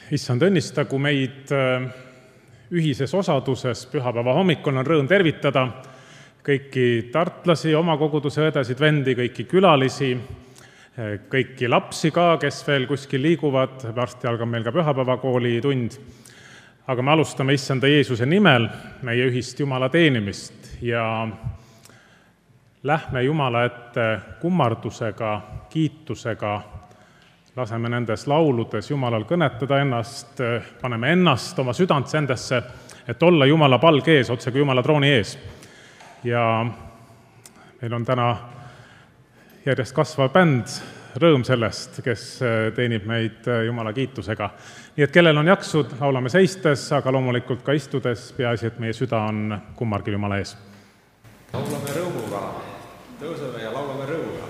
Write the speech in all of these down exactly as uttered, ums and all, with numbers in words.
Issand, õnnistagu meid ühises osaduses. Pühapäeva hommikul on rõõm tervitada kõiki tartlasi, oma koguduse õdesid, vendi, kõiki külalisi, kõiki lapsi ka, kes veel kuskil liiguvad. Varsti algab meil ka pühapäevakooli tund. Aga me alustame Issanda Jeesuse nimel meie ühist Jumala teenimist ja lähme Jumala ette kummardusega, kiitusega. Laseme nendes lauludes Jumalal kõnetada ennast, paneme ennast, oma südant sendesse, et olla Jumala palg ees, otse kui Jumala trooni ees. Ja meil on täna järjest kasvav bänd, rõõm sellest, kes teenib meid Jumala kiitusega. Nii et kellel on jaksu, laulame seistes, aga loomulikult ka istudes, peaasi, et meie süda on kummargi Jumala ees. Laulame rõõmuga, tõuseme ja laulame rõõmuga.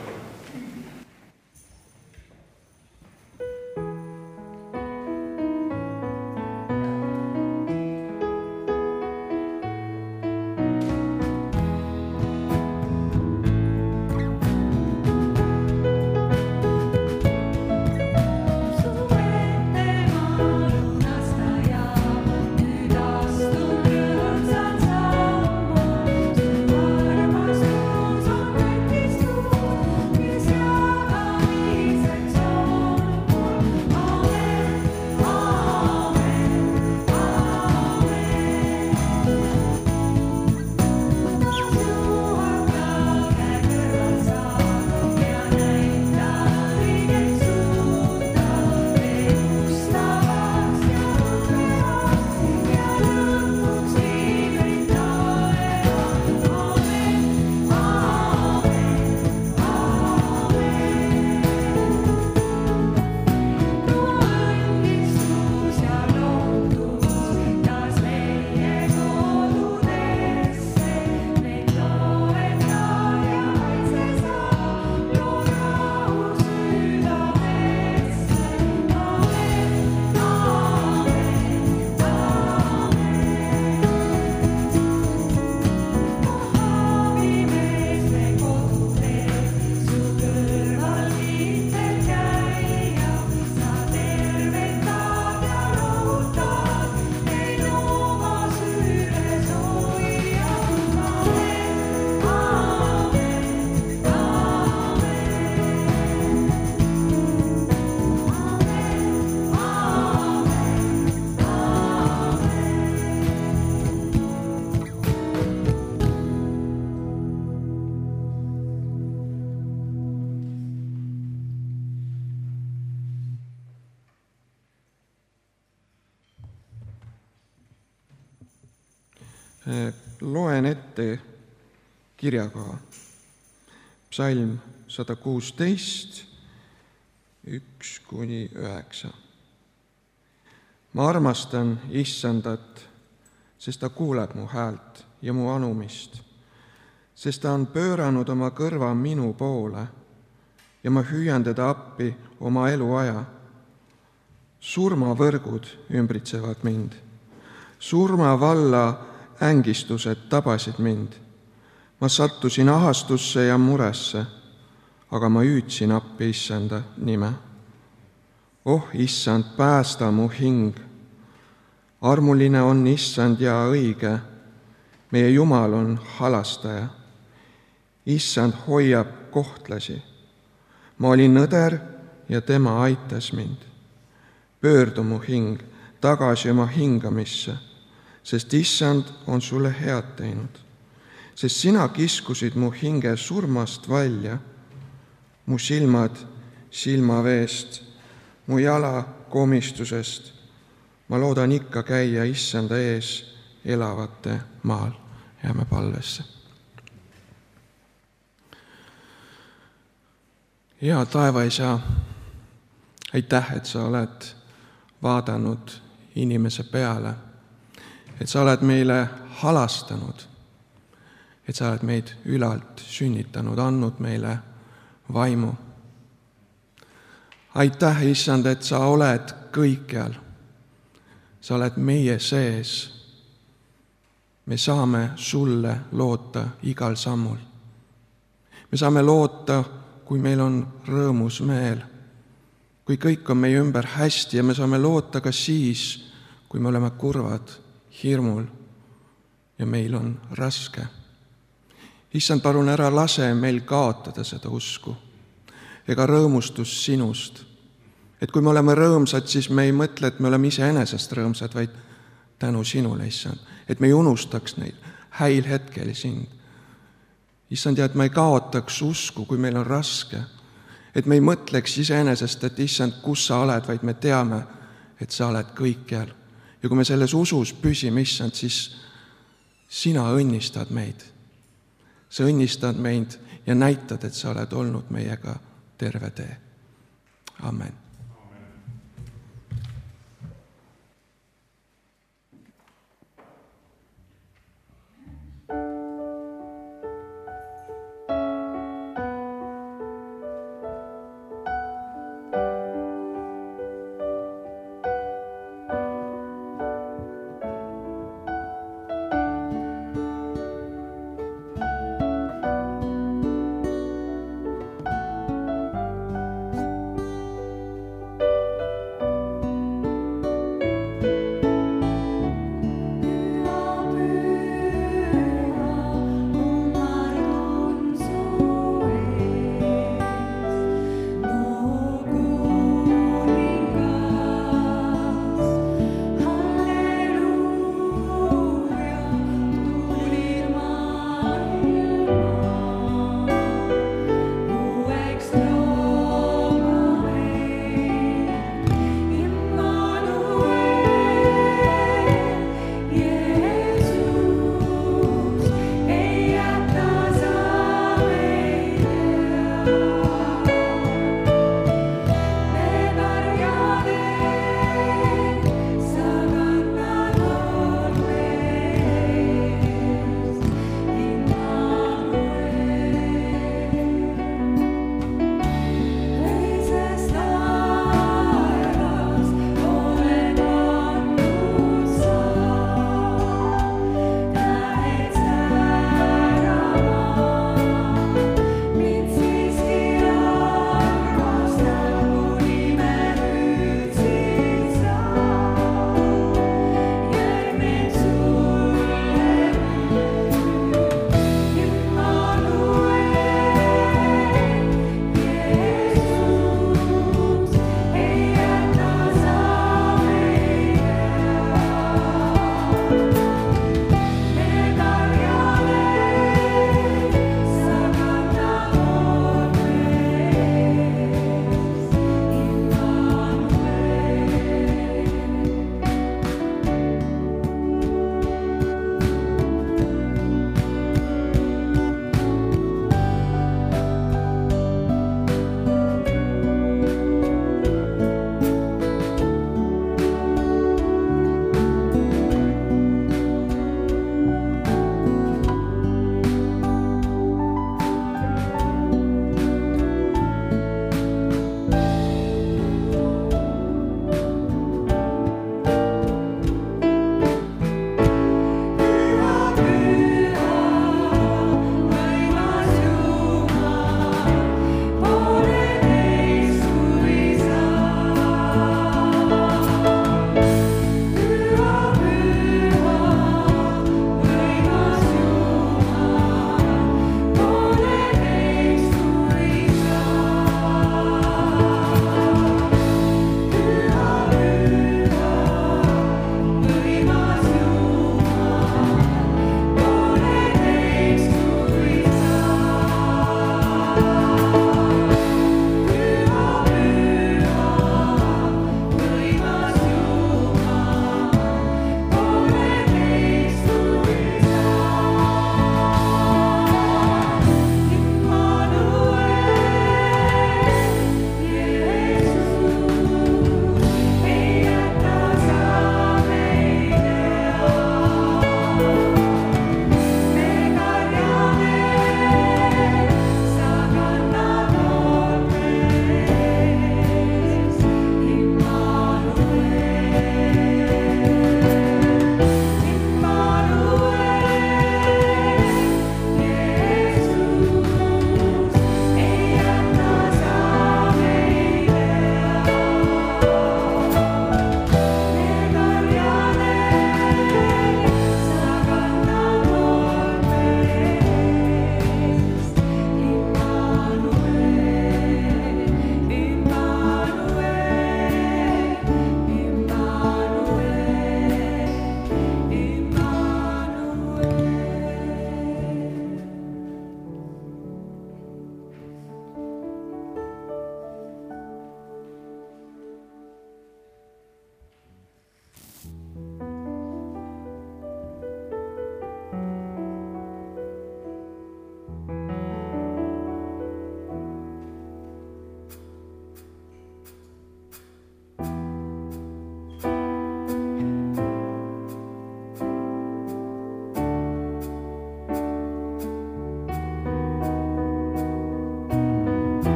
Loen ette kirjakoha. Psalm sada kuusteist, üks kuni üheksa. Ma armastan Issandat, sest ta kuuleb mu häält ja mu anumist, sest ta on pööranud oma kõrva minu poole ja ma hüüan teda appi oma eluaja. Surmavõrgud ümbritsevad mind, surmavalla ängistused tabasid mind. Ma sattusin ahastusse ja muresse, aga ma hüüdsin appi Issanda nime. Oh, Issand, päästa mu hing. Armuline on Issand ja õige. Meie Jumal on halastaja. Issand hoiab kohtlasi. Ma olin nõder ja tema aitas mind. Pöördu mu hing tagasi oma hingamisse, sest Issand on sulle head teinud, sest sina kiskusid mu hinge surmast välja, mu silmad silmaveest, mu jala komistusest. Ma loodan ikka käia Issanda ees elavate maal. Jääme palvesse. Hea taevaisa, aitäh, et sa oled vaadanud inimese peale, et sa oled meile halastanud, et sa oled meid ülalt sünnitanud, andnud meile vaimu. Aitäh, Issand, et sa oled kõikjal. Sa oled meie sees. Me saame sulle loota igal sammul. Me saame loota, kui meil on rõõmus meel, kui kõik on meie ümber hästi ja me saame loota ka siis, kui me oleme kurvad, hirmul ja meil on raske. Issand, palun ära lase meil kaotada seda usku ega rõõmustust sinust. Et kui me oleme rõõmsad, siis me ei mõtle, et me oleme iseenesest rõõmsad, vaid tänu sinule, Issand. Et me ei unustaks neid häil hetkel sind. Issand, ja et me ei kaotaks usku, kui meil on raske. Et me ei mõtleks iseenesest, et Issand, kus sa oled, vaid me teame, et sa oled kõikjal. Ja kui me selles usus püsime, Issand, siis sina õnnistad meid. Sa õnnistad meid ja näitad, et sa oled olnud meiega terve tee. Amen.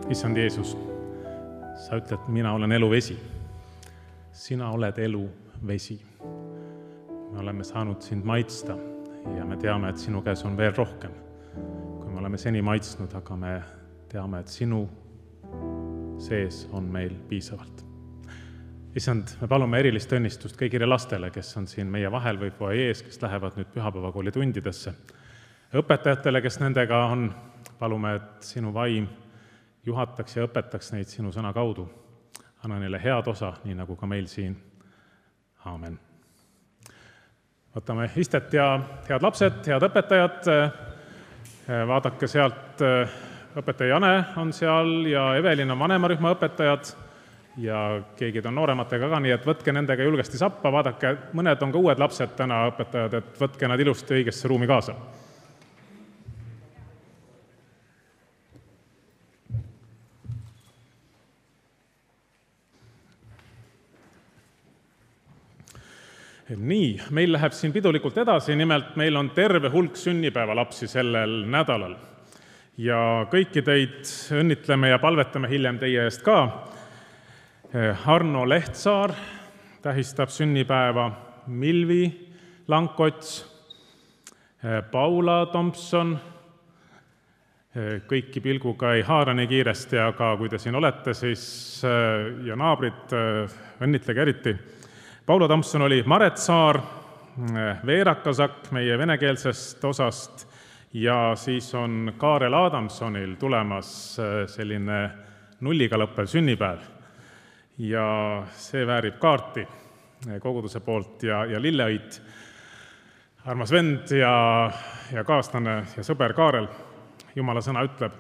issand Jeesus, sa ütled, mina olen eluvesi. Sina oled eluvesi. Me oleme saanud sind maitsta ja me teame, et sinu käes on veel rohkem, kui me oleme seni maitsnud, aga me teame, et sinu sees on meil piisavalt. Issand, me palume erilist õnnistust kõigile lastele, kes on siin meie vahel või foajees, kes lähevad nüüd pühapäevakooli tundidesse. Õpetajatele, kes nendega on, palume, et sinu vaim juhataks ja õpetaks neid sinu sõna kaudu. Anna neile head osa, nii nagu ka meil siin. Aamen. Võtame istet ja head lapsed, head õpetajad. Vaadake sealt, õpetaja Jane on seal ja Evelin on vanemarühma õpetajad ja keegi on noorematega ka, nii et võtke nendega julgesti sappa, vaadake, mõned on ka uued lapsed täna õpetajad, et võtke nad ilusti õigesse ruumi kaasa. Nii, meil läheb siin pidulikult edasi, nimelt meil on terve hulk sünnipäeva lapsi sellel nädalal. Ja kõiki teid õnnitleme ja palvetame hiljem teie eest ka. Arno Lehtsaar tähistab sünnipäeva, Milvi Lankots, Paula Tomson, kõiki pilguga ei haara nii kiiresti, aga kui te siin olete, siis ja naabrid, õnnitlege eriti. Paula Tomson oli Maret Saar, Veera Kasak meie venekeelsest osast ja siis on Kaarel Adamsonil tulemas selline nulliga lõppev sünnipäev. Ja see väärib kaarti koguduse poolt ja, ja lilleõit. Armas vend ja, ja kaaslane ja sõber Kaarel, Jumala sõna ütleb,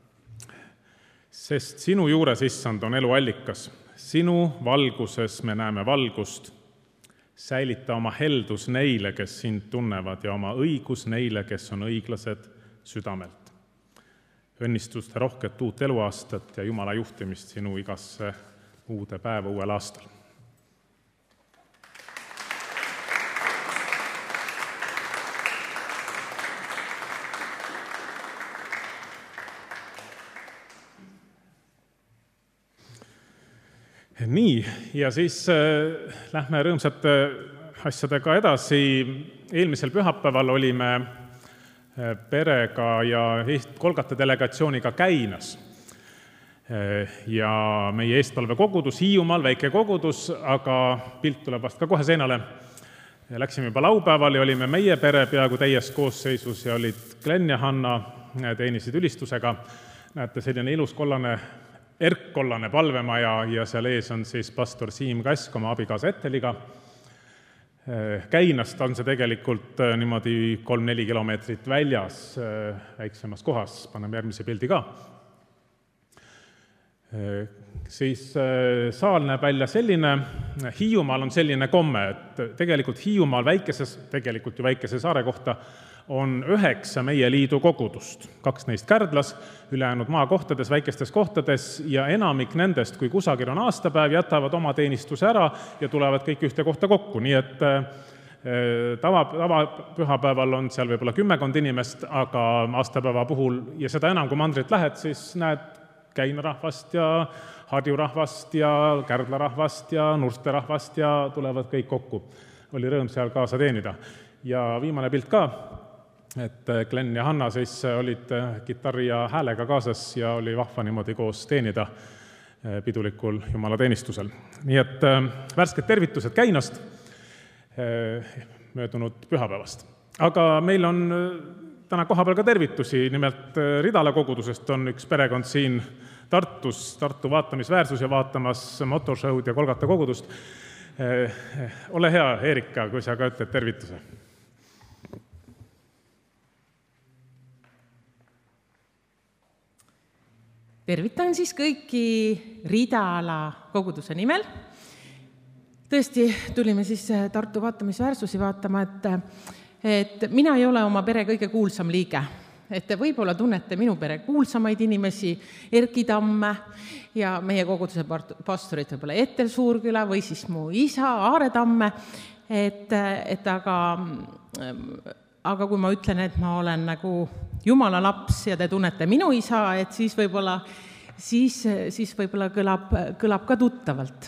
sest sinu juures, issand, on elu allikas. Sinu valguses me näeme valgust. Säilita oma heldus neile, kes sind tunnevad ja oma õigus neile, kes on õiglased südamelt. Õnnistuste rohket uut eluaastat ja Jumala juhtimist sinu igasse uude päeva uuel aastal. Nii, ja siis äh, lähme rõõmsate asjadega edasi. Eelmisel pühapäeval olime äh, perega ja Kolgata delegatsiooniga Käinas. Äh, ja meie eestpalve kogudus, Hiiumaal väike kogudus, aga pilt tuleb vast ka kohe seinale. Läksime juba laupäeval ja olime meie pere peaaegu täies koosseisus ja olid Glenn ja Hanna, teenisid ülistusega. Näete, selline ilus kollane erkkollane palvemaja ja seal ees on siis pastor Siim Kask oma abikaasa Etteliga. Käinast on see tegelikult niimoodi kolm-neli kilomeetrit väljas väiksemas kohas, paneme järgmise pildi ka. Siis saal näeb välja selline, Hiiumaal on selline komme, et tegelikult Hiiumaal väikeses, tegelikult ju väikese saare kohta on üheksa meie liidu kogudust, kaks neist Kärdlas, ülejäänud maakohtades, väikestes kohtades ja enamik nendest, kui kusagil on aastapäev, jätavad oma teenistuse ära ja tulevad kõik ühte kohta kokku, nii et tava, tava pühapäeval on seal võib-olla kümmekond inimest, aga aastapäeva puhul ja seda enam, kui mandrit lähed, siis näed Käina rahvast ja Harju rahvast ja Kärdla rahvast ja Nurste rahvast ja tulevad kõik kokku. Oli rõõm seal kaasa teenida. Ja viimane pilt ka, et Glenn ja Hanna siis olid kitarri ja häälega kaasas ja oli vahva niimoodi koos teenida pidulikul Jumala teenistusel. Nii et värsked tervitused Käinast möödunud pühapäevast. Aga meil on täna kohapeal ka tervitusi, nimelt Ridala kogudusest on üks perekond siin Tartus, Tartu vaatamisväärsus ja vaatamas motoshow'd ja Kolgata kogudust. Ole hea, Erika, kui sa ka ütled tervituse. Tervitan siis kõiki Ridala koguduse nimel. Tõesti, tulime siis Tartu vaatamisväärsusi vaatama, et, et mina ei ole oma pere kõige kuulsam liige. Et te võib-olla tunnete minu pere kuulsamaid inimesi, Erki Tamme ja meie koguduse pastorid võib-olla Etel Suurküla või siis mu isa Aare Tamme. Et, et aga, aga kui ma ütlen, et ma olen nagu Jumala laps ja te tunnete minu isa, et siis võib-olla siis, siis võib-olla kõlab, kõlab ka tuttavalt.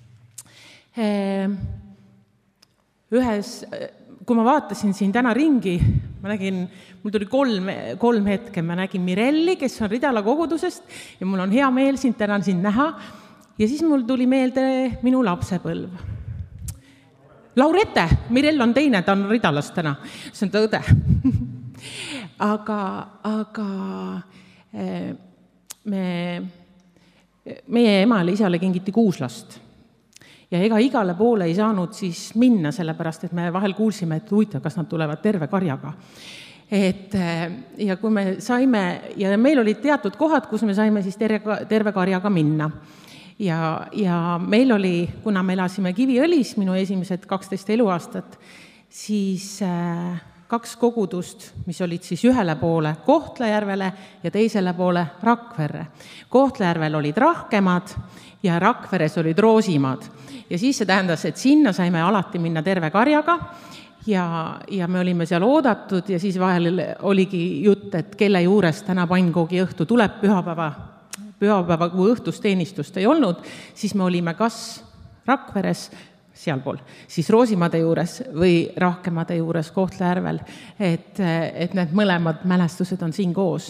Ühes, kui ma vaatasin siin täna ringi, ma nägin, mul tuli kolm, kolm hetke, ma nägin Mirelli, kes on Ridala kogudusest ja mul on hea meel sind täna sind näha ja siis mul tuli meelde minu lapsepõlv. Laurette, Mirell on teine, ta on Ridalast täna, see on ta õde. aga, aga me, meie emale isale kingiti kuus last. Ja ega igale poole ei saanud siis minna, sellepärast, et me vahel kuulsime, et huvitav, kas nad tulevad terve karjaga. Et, ja kui me saime, ja meil olid teatud kohad, kus me saime siis terve, terve karjaga minna. Ja, ja meil oli, kuna me elasime Kiviõlis, minu esimesed kaksteist eluaastat, siis kaks kogudust, mis olid siis ühele poole Kohtla-Järvele ja teisele poole Rakverre. Kohtla-Järvel olid rahkemad ja Rakveres olid roosimad. Ja siis see tähendas, et sinna saime alati minna terve karjaga ja, ja me olime seal oodatud ja siis vahel oligi jutt, et kelle juures täna pannkoogi õhtu tuleb pühapäeva, pühapäeva kui õhtusteenistust ei olnud, siis me olime kas Rakveres, sealpool, siis Roosimade juures või Rahkemade juures Kohtla-Järvel, et, et need mõlemad mälestused on siin koos.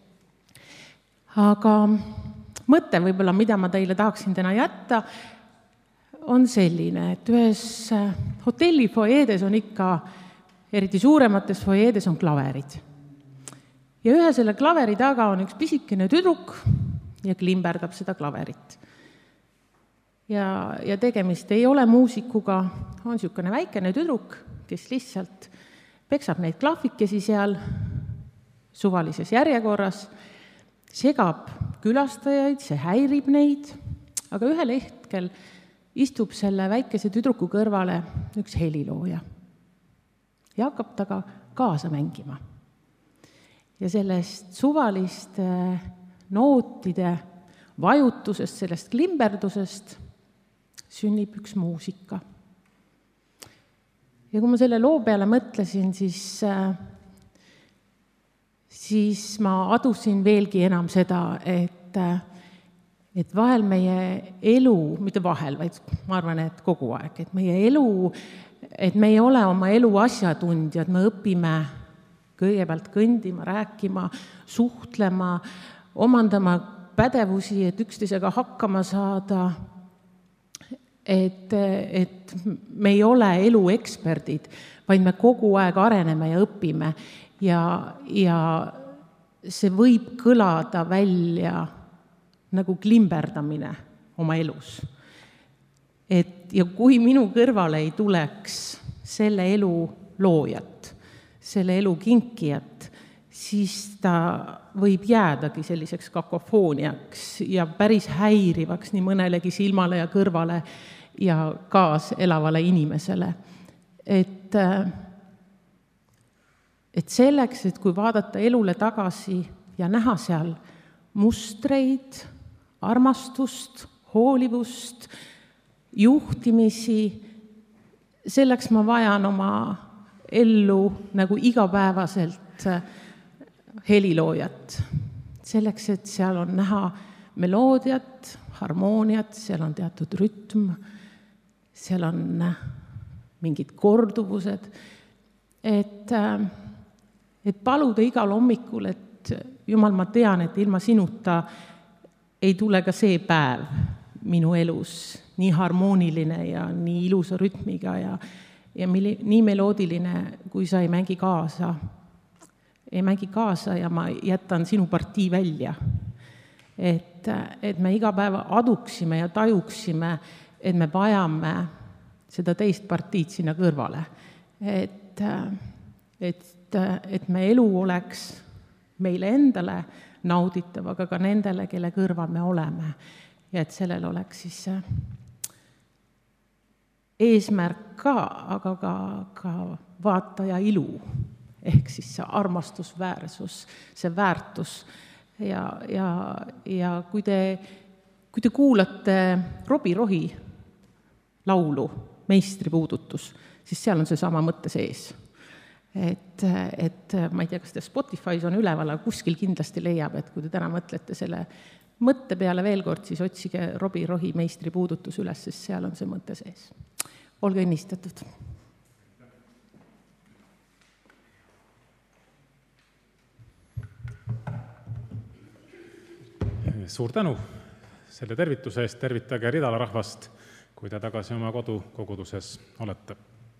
Aga mõte võib-olla, mida ma teile tahaksin täna jätta, on selline, et ühes hotelli fojeedes on ikka, eriti suuremates fojeedes on klaverid. Ja ühe selle klaveri taga on üks pisikene tüdruk ja klimberdab seda klaverit. Ja, ja tegemist ei ole muusikuga, on niisugune väikene tüdruk, kes lihtsalt peksab neid klahvikesi seal suvalises järjekorras, segab külastajaid, see häirib neid, aga ühel hetkel istub selle väikese tüdruku kõrvale üks helilooja ja hakkab taga kaasa mängima. Ja sellest suvaliste nootide vajutusest, sellest klimberdusest sünnib üks muusika. Ja kui ma selle loo peale mõtlesin, siis, siis ma adusin veelgi enam seda, et, et vahel meie elu, mitte vahel, vaid ma arvan, et kogu aeg, et meie elu, et me ei ole oma elu asjatundjad, me õpime kõigepealt kõndima, rääkima, suhtlema, omandama pädevusi, et üksteisega hakkama saada, et, et me ei ole elu eksperdid, vaid me kogu aeg areneme ja õpime ja, ja see võib kõlada välja nagu klimberdamine oma elus. Et, ja kui minu kõrvale ei tuleks selle elu loojat, selle elu kinkijat, siis ta võib jäädagi selliseks kakofooniaks ja päris häirivaks nii mõnelegi silmale ja kõrvale ja kaas elavale inimesele. Et, et selleks, et kui vaadata elule tagasi ja näha seal mustreid, armastust, hoolivust, juhtimisi, selleks ma vajan oma ellu nagu igapäevaselt heliloojat. Selleks, et seal on näha meloodiat, harmooniat, seal on teatud rütm, seal on mingid korduvused, et, et paluda igal hommikul, et Jumal, ma tean, et ilma sinuta ei tule ka see päev minu elus nii harmooniline ja nii ilusa rütmiga ja, ja nii meloodiline, kui sa ei mängi kaasa. ei mängi kaasa ja ma jätan sinu partii välja. Et, et me iga päev aduksime ja tajuksime, et me vajame seda teist partiid sinna kõrvale. Et, et, et me elu oleks meile endale nauditav, aga ka nendele, kelle kõrval me oleme. Ja et sellel oleks siis eesmärk ka, aga ka, ka vaataja ilu. Ehk siis see armastusväärsus, see väärtus. Ja, ja, ja kui te, kui te kuulate Robi Rohi laulu Meistripuudutus, siis seal on see sama mõtte sees. Et, et ma ei tea, kas te Spotify's on üleval, aga kuskil kindlasti leiab, et kui te täna mõtlete selle mõtte peale veel kord, siis otsige Robbie Rohi meistri puudutus üles, sest seal on see mõte sees. Olge õnnistatud! Suur tänu selle tervituse eest, tervitage Ridala rahvast, kui te tagasi oma kodu koguduses olete.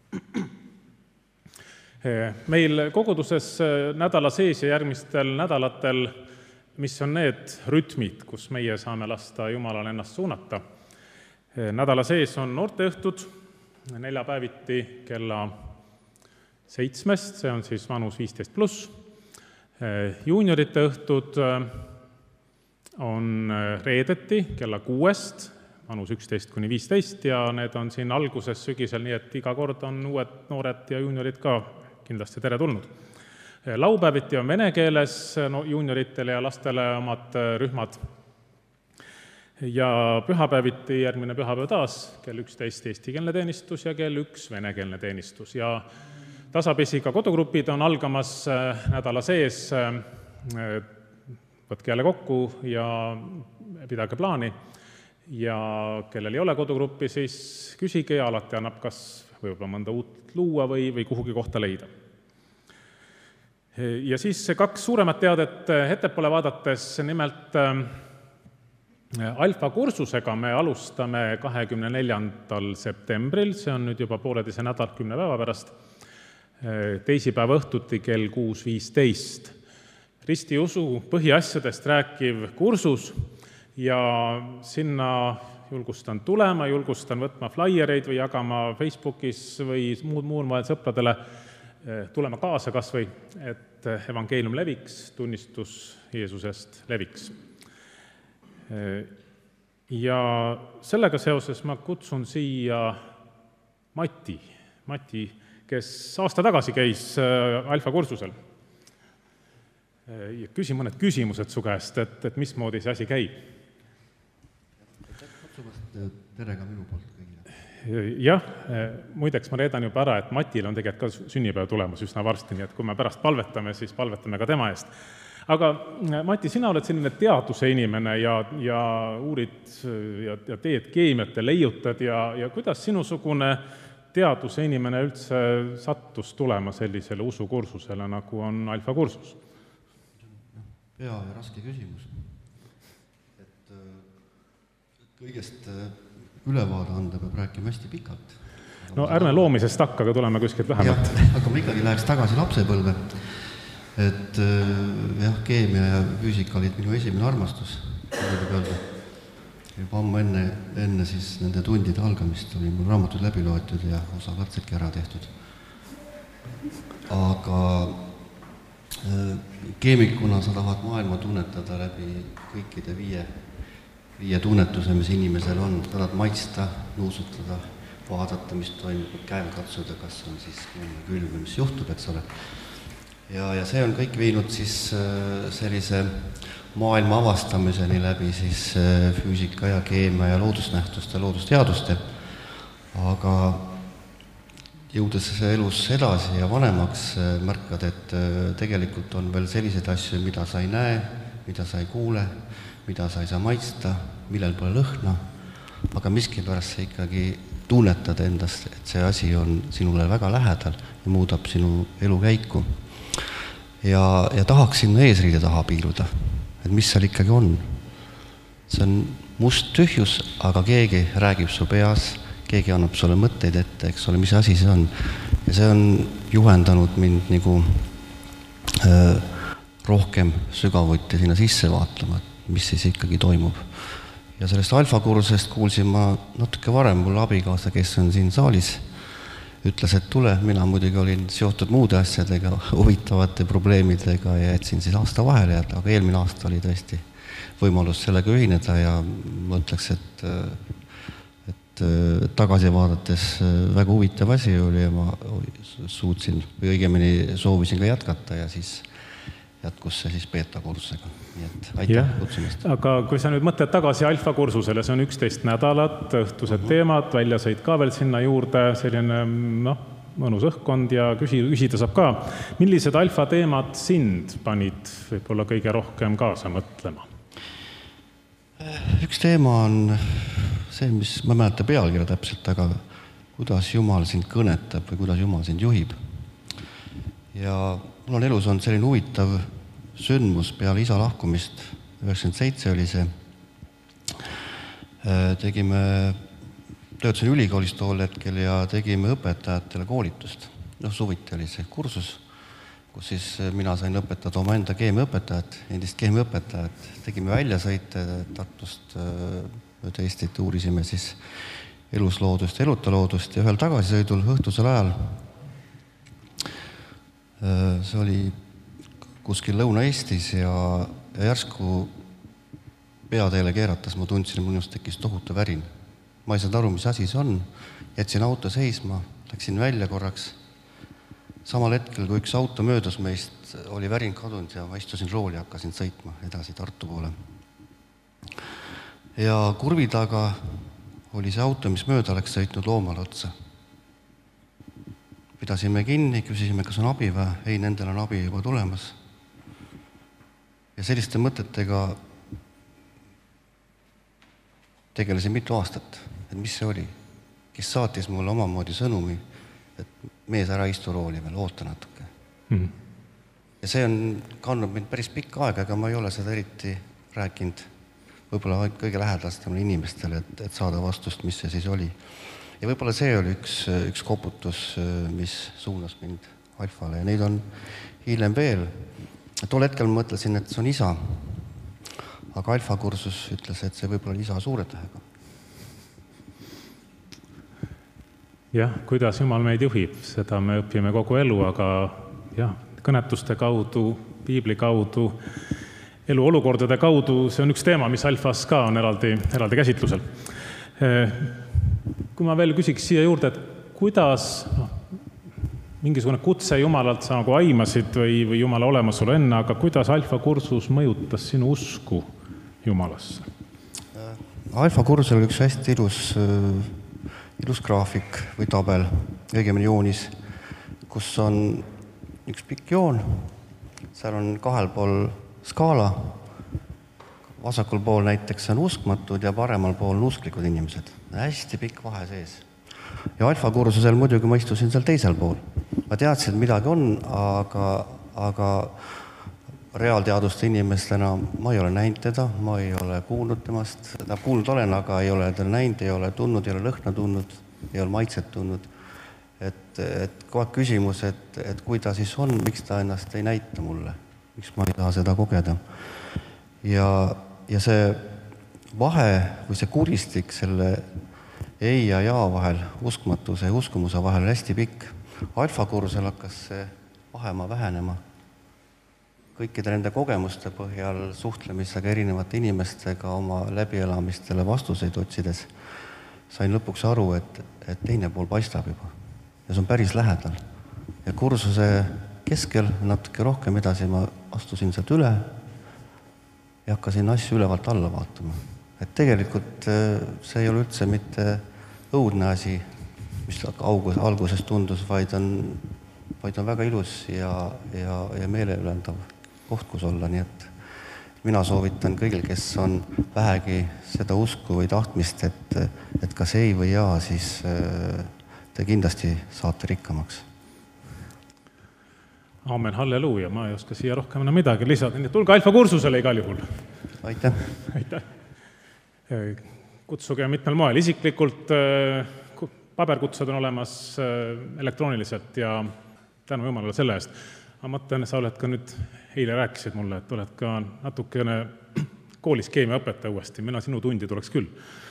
Meil koguduses nädala sees ja järgmistel nädalatel, mis on need rütmid, kus meie saame lasta Jumalal ennast suunata. Nädala sees on noorteõhtud, neljapäeviti kella seitsmest, see on siis vanus viisteist pluss. Juuniorite õhtud on reedeti kella kuuest, vanus üksteist kuni viisteist ja need on siin alguses sügisel, nii et iga kord on uued noored ja juuniorid ka kindlasti tere tulnud. Laupäeviti on vene keeles no, juunioritele ja lastele omad rühmad. Ja pühapäeviti järgmine pühapäev taas, kell üksteist eestikeelne teenistus ja kell üks venekeelne teenistus. Ja tasapisi ka kodugrupid on algamas nädala sees, võtke jälle kokku ja pidage plaani. Ja kellel ei ole kodugruppi, siis küsige ja alati annab kas võib-olla mõnda uut luua või, või kuhugi kohta leida. Ja siis kaks suuremat teadet ettepoole vaadates, nimelt alfa kursusega me alustame kahekümne neljandal septembril, see on nüüd juba pooleteise nädal kümne päeva pärast, teisipäeva õhtuti kell kuus viisteist. Risti usu põhiasjadest rääkiv kursus ja sinna julgustan tulema, julgustan võtma flaiereid või jagama Facebookis või muud muud moel sõpradele, tulema kaasa kas või, et evangeelium leviks, tunnistus Jeesusest leviks. Ja sellega seoses ma kutsun siia Mati, Mati, kes aasta tagasi käis alfa kursusel. Ja küsi mõned küsimused su käest, et, et mismoodi see asi käib. Tere ka minu poolt kõigile. Jah, muideks ma reedan juba ära, et Matil on tegelikult ka sünnipäev tulemas üsna varsti, nii et kui me pärast palvetame, siis palvetame ka tema eest. Aga Mati, sina oled selline teaduse inimene ja, ja uurid ja, ja teed keemiat ja leiutad ja, ja kuidas sinusugune teaduse inimene üldse sattus tulema sellisele usukursusele, nagu on alfa kursus? Pea ja raske küsimus. Et kõigest ülevaade anda peab rääkima hästi pikalt. No ärme loomisest hakka, aga tuleme kuskilt vähemalt. Aga ma ikkagi läheks tagasi lapsepõlve. Et jah, keemia ja füüsika olid minu esimene armastus. Juba ammu enne, enne siis nende tundide algamist oli mul raamatud läbi loetud ja osa katsedki ära tehtud. Aga keemikuna sa tahad maailma tunnetada läbi kõikide viie, viie tunnetuse, mis inimesel on. Sa tahad maitsta, nuusutada, vaadata, mis toimub, käel katsuda, kas on siis külm või mis juhtub, eks ole. Ja, ja see on kõik viinud siis sellise maailma avastamiseni läbi siis füüsika ja keemia ja loodusnähtuste, loodusteaduste. Aga jõudes elus edasi ja vanemaks märkad, et tegelikult on veel selliseid asju, mida sa ei näe, mida sa ei kuule, mida sa ei saa maitsta, millel pole lõhna, aga miskipärast sa ikkagi tunnetad endast, et see asi on sinule väga lähedal ja muudab sinu elukäiku. Ja, ja tahaks sinna eesriide taha piiluda, et mis seal ikkagi on. See on must tühjus, aga keegi räägib su peas, keegi annab sulle mõtteid ette, eks ole, mis asi see on. Ja see on juhendanud mind nagu äh, rohkem sügavuti sinna sisse vaatlema, mis siis ikkagi toimub. Ja sellest alfakursust kuulsin ma natuke varem, mul abikaasa, kes on siin saalis, ütles, et tule, mina muidugi olin seotud muude asjadega, huvitavate probleemidega ja jätsin siis aasta vahele jääda, aga eelmine aasta oli tõesti võimalus sellega ühineda ja ma ütleks, et tagasi vaadates väga huvitav asi oli ja ma suutsin või õigemini soovisin ka jätkata ja siis jätkus see siis beeta kursusega. Nii et aitäh kutsumast. Aga kui sa nüüd mõtled tagasi alfa kursusele, see on üksteist nädalat, õhtused uh-huh. teemad, väljasõid ka veel sinna juurde, selline noh, mõnus õhkkond ja küsi, küsida saab ka. Millised alfa teemad sind panid võib-olla kõige rohkem kaasa mõtlema? üks teema on see, mis ma ei mäleta pealkirja täpselt, aga kuidas Jumal sind kõnetab või kuidas Jumal sind juhib. Ja mul on elus olnud selline huvitav sündmus peale isa lahkumist, üheksakümmend seitse oli see. Tegime, töötasin ülikoolis tool hetkel ja tegime õpetajatele koolitust. No suviti oli see kursus, kus siis mina sain õpetada oma enda keemiaõpetajat, endist keemiaõpetajat. Tegime väljasõite Tartust mööda Eestit, uurisime siis elusloodust, elutaloodust ja ühel tagasisõidul õhtusel ajal, see oli kuskil Lõuna-Eestis ja, ja järsku peateele keeratas, ma tundsin, et minust tekkis tohutu värin. Ma ei saanud aru, mis asi see on, jätsin auto seisma, läksin välja korraks. Samal hetkel, kui üks auto möödus meist, oli värin kadunud ja ma istusin rooli ja hakkasin sõitma edasi Tartu poole. Ja kurvi taga oli see auto, mis mööda läks sõitnud loomale otsa. Pidasime kinni, küsisime, kas on abi või? Ei, nendel on abi juba tulemas. Ja selliste mõtetega tegelesin mitu aastat, et mis see oli. Kes saatis mulle omamoodi sõnumi, et mees ära istu rooli veel, oota natuke. Mm. Ja see on kandnud mind päris pikka aega, aga ma ei ole seda eriti rääkinud võib-olla kõige lähedastemale inimestele, et, et saada vastust, mis see siis oli. Ja võib-olla see oli üks, üks koputus, mis suunas mind Alfale ja neid on hiljem veel. Tol hetkel ma mõtlesin, et see on isa, aga Alfa kursus ütles, et see võib-olla isa suure tähega. Jah, kuidas Jumal meid juhib, seda me õpime kogu elu, aga jah, kõnetuste kaudu, piibli kaudu, elu olukordade kaudu, see on üks teema, mis Alfas ka on eraldi, eraldi käsitlusel. Kui ma veel küsiks siia juurde, et kuidas no, mingisugune kutse Jumalalt sa nagu aimasid või, või Jumala olemasolu enne, aga kuidas Alfa kursus mõjutas sinu usku Jumalasse? Alfa kursusel oli üks hästi ilus, ilus graafik või tabel, õigemini joonis, kus on üks pikk joon, seal on kahel pool skaala, vasakul pool näiteks on uskmatud ja paremal pool on usklikud inimesed. Hästi pikk vahe sees. Ja Alfa kursusel muidugi ma istusin seal teisel pool. Ma teadsin, et midagi on, aga, aga reaalteaduste inimestena ma ei ole näinud teda, ma ei ole kuulnud temast. Ta kuulnud olen, aga ei ole teda näinud, ei ole tundnud, ei ole lõhna tundnud, ei ole maitset tundnud. Et, et kogu aeg küsimus, et, et kui ta siis on, miks ta ennast ei näita mulle, miks ma ei taha seda kogeda. Ja, ja see vahe või see kuristik selle ei ja ja vahel, uskmatuse ja uskumuse vahel hästi pikk. Alfa kursel hakkas see vahemaa vähenema. Kõikide nende kogemuste põhjal suhtlemisega erinevate inimestega oma läbielamistele vastuseid otsides sain lõpuks aru, et, et teine pool paistab juba. Ja see on päris lähedal. Ja kursuse keskel natuke rohkem edasi ma astusin sealt üle ja hakkasin asju ülevalt alla vaatama. Et tegelikult see ei ole üldse mitte õudne asi, mis alguses tundus, vaid on, vaid on väga ilus ja, ja, ja meeleülendav koht, kus olla. Nii et mina soovitan kõigil, kes on vähegi seda usku või tahtmist, et, et kas ei või jaa, siis te kindlasti saate rikkamaks. Aamen, halleluuja, ma ei oska siia rohkem enam midagi lisada, nii et tulge Alfa kursusele igal juhul. Aitäh. Aitäh. Kutsuge mitmel moel. Isiklikult paberkutsed on olemas elektrooniliselt ja tänu Jumalale selle eest. Ma mõtlen, sa oled ka nüüd, eile rääkisid mulle, et oled ka natukene koolis keemiaõpetaja uuesti. Mina sinu tundi tuleks küll.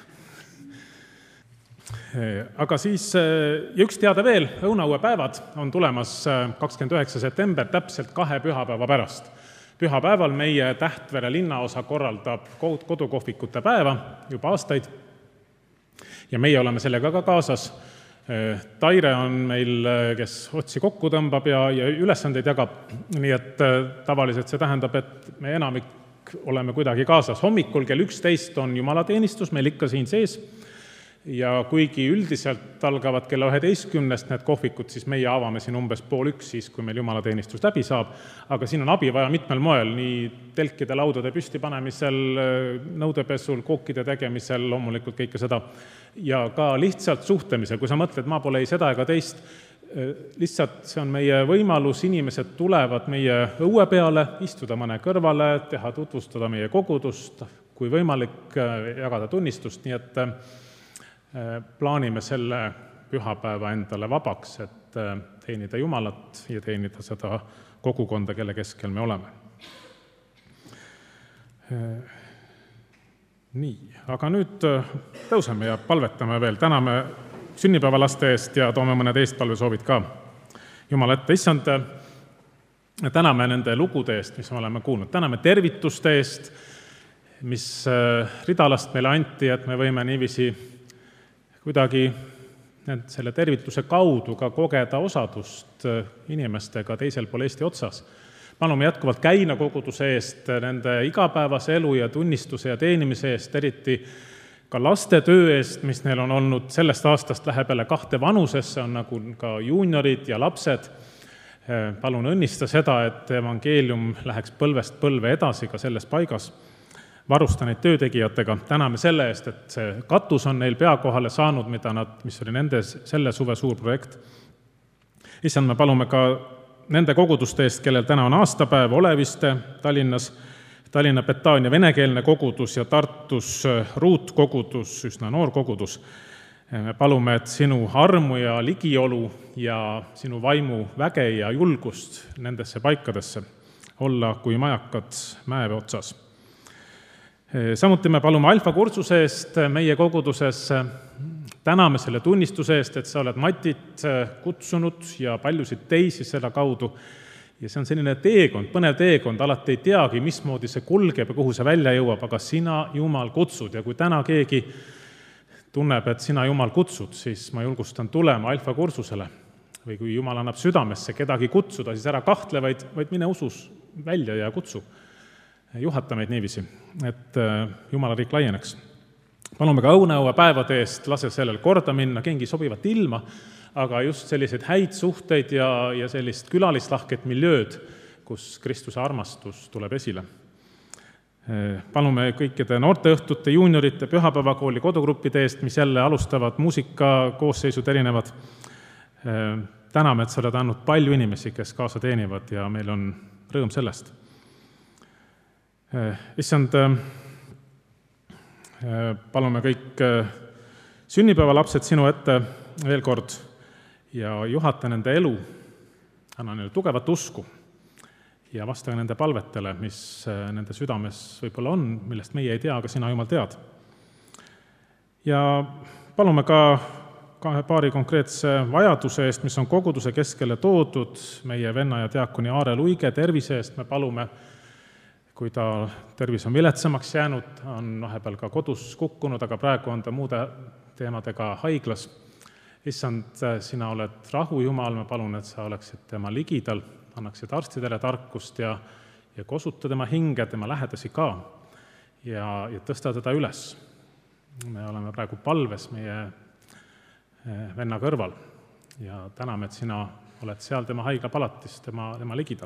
Aga siis, ja üks teada veel, õunaue päevad on tulemas kakskümmend üheksa september täpselt kahe pühapäeva pärast. Pühapäeval meie Tähtvere linnaosa korraldab kodukohvikute päeva juba aastaid ja meie oleme sellega ka kaasas. Taire on meil, kes otsi kokku tõmbab ja, ja ülesandeid jagab, nii et tavaliselt see tähendab, et me enamik oleme kuidagi kaasas. Hommikul kell üksteist on jumalateenistus meil ikka siin sees. ja kuigi üldiselt algavad kella üheteistkümnest need kohvikud, siis meie avame siin umbes pool üks, siis kui meil jumalateenistus läbi saab, aga siin on abi vaja mitmel moel, nii telkide laudade püstipanemisel, nõudepesul, kookide tegemisel, loomulikult kõike seda, ja ka lihtsalt suhtlemisel, kui sa mõtled, ma pole ei seda ega teist, lihtsalt see on meie võimalus, inimesed tulevad meie õue peale, istuda mõne kõrvale, teha tutvustada meie kogudust, kui võimalik jagada tunnistust, nii et plaanime selle pühapäeva endale vabaks, et teenida Jumalat ja teenida seda kogukonda, kelle keskel me oleme. Nii, aga nüüd tõuseme ja palvetame veel, täname sünnipäevalaste eest ja toome mõned eestpalvesoovid ka Jumala ette. Issand, täname nende lugude eest, mis me oleme kuulnud, täname tervituste eest, mis ridalast meile anti, et me võime niiviisi kuidagi selle tervituse kaudu ka kogeda osadust inimestega teisel pool Eesti otsas. Palume jätkuvalt käina koguduse eest, nende igapäevase elu ja tunnistuse ja teenimise eest, eriti ka laste töö eest, mis neil on olnud sellest aastast läheb jälle kahte vanusesse, on nagu ka juuniorid ja lapsed. Palun õnnista seda, et evangeelium läheks põlvest põlve edasi ka selles paigas. Varusta neid töötegijatega. Täname selle eest, et see katus on neil pea kohale saanud, mida nad, mis oli nende selle suve suur projekt. Issand, me palume ka nende koguduste eest, kellel täna on aastapäev, Oleviste Tallinnas, Tallinna Betaania venekeelne kogudus ja Tartus ruutkogudus, üsna noor kogudus. Me palume, et sinu armu ja ligiolu ja sinu vaimu väge ja julgust nendesse paikadesse olla kui majakad mäe otsas. Samuti me palume alfa kursuse eest meie koguduses, täname selle tunnistuse eest, et sa oled Matit kutsunud ja paljusid teisi selle kaudu. Ja see on selline teekond, põnev teekond, alati ei teagi, mismoodi see kulgeb ja kuhu see välja jõuab, aga sina, Jumal, kutsud. Ja kui täna keegi tunneb, et sina, Jumal, kutsud, siis ma julgustan tulema alfa kursusele. Või kui Jumal annab südamesse kedagi kutsuda, siis ära kahtle, vaid, vaid mine usus välja ja kutsu. Juhata meid niiviisi, et Jumala riik laieneks. Palume ka õuneõue päevade eest, lase sellel korda minna, kengi sobivat ilma, aga just selliseid häid suhteid ja, ja sellist külalislahket miljööd, kus Kristuse armastus tuleb esile. Palume kõikide noorteõhtute, juuniorite, pühapäevakooli kodugruppide eest, mis jälle alustavad muusika koosseisud erinevad. Täname, et sa oled andnud palju inimesi, kes kaasa teenivad ja meil on rõõm sellest. Issand, palume kõik sünnipäevalapsed sinu ette veel kord ja juhata nende elu, anna neile tugevat usku ja vasta nende palvetele, mis nende südames võib-olla on, millest meie ei tea, aga sina, Jumal, tead. Ja palume ka kahe paari konkreetse vajaduse eest, mis on koguduse keskele toodud, meie venna ja diakoni Aare Luige tervise eest me palume, kui ta tervis on viletsamaks jäänud, on vahepeal ka kodus kukkunud, aga praegu on ta muude teemadega haiglas. Issand, sina oled rahu Jumal, ma palun, et sa oleksid tema ligidal, annaksid arstidele tarkust ja, ja kosuta tema hinge, tema lähedasi ka ja, ja tõsta teda üles. Me oleme praegu palves meie venna kõrval ja täname, et sina oled seal tema haiglapalatis, tema, tema ligidal.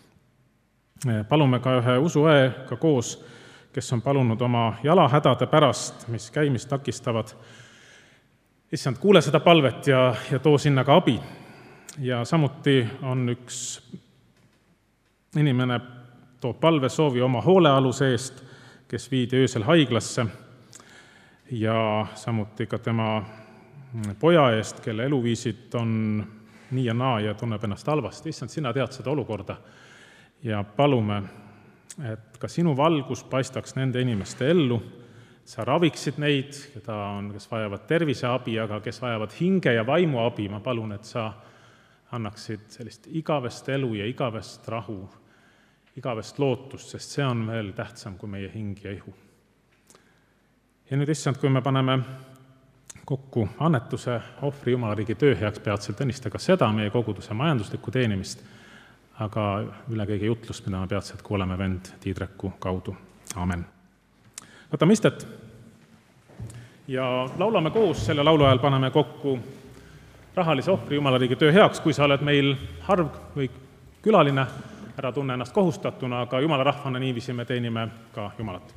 Palume ka ühe usuõega koos, kes on palunud oma jalahädade pärast, mis käimist takistavad. Issand, kuule seda palvet ja, ja too sinna ka abi. Ja samuti on üks inimene toob palvesoovi oma hoolealuse eest, kes viidi öösel haiglasse ja samuti ka tema poja eest, kelle eluviisid on nii ja naa ja tunneb ennast halvasti. Issand, sina tead seda olukorda. Ja palume, et ka sinu valgus paistaks nende inimeste ellu, sa raviksid neid, keda on, kes vajavad terviseabi, aga kes vajavad hinge ja vaimu abi. Ma palun, et sa annaksid sellist igavest elu ja igavest rahu, igavest lootust, sest see on veel tähtsam kui meie hing ja ihu. Ja nüüd, issand, kui me paneme kokku annetuse ohvri Jumalariigi töö heaks peatselt, õnnista ka seda meie koguduse majanduslikku teenimist, aga üle kõige jutlust, mida me peatselt kuuleme vend Tiidreku kaudu. Amen. Võtame istet ja laulame koos, selle laulu ajal paneme kokku rahalise ohvri Jumala riigi töö heaks. Kui sa oled meil harv või külaline, ära tunne ennast kohustatuna, aga Jumala rahvana niiviisi me teenime ka Jumalat.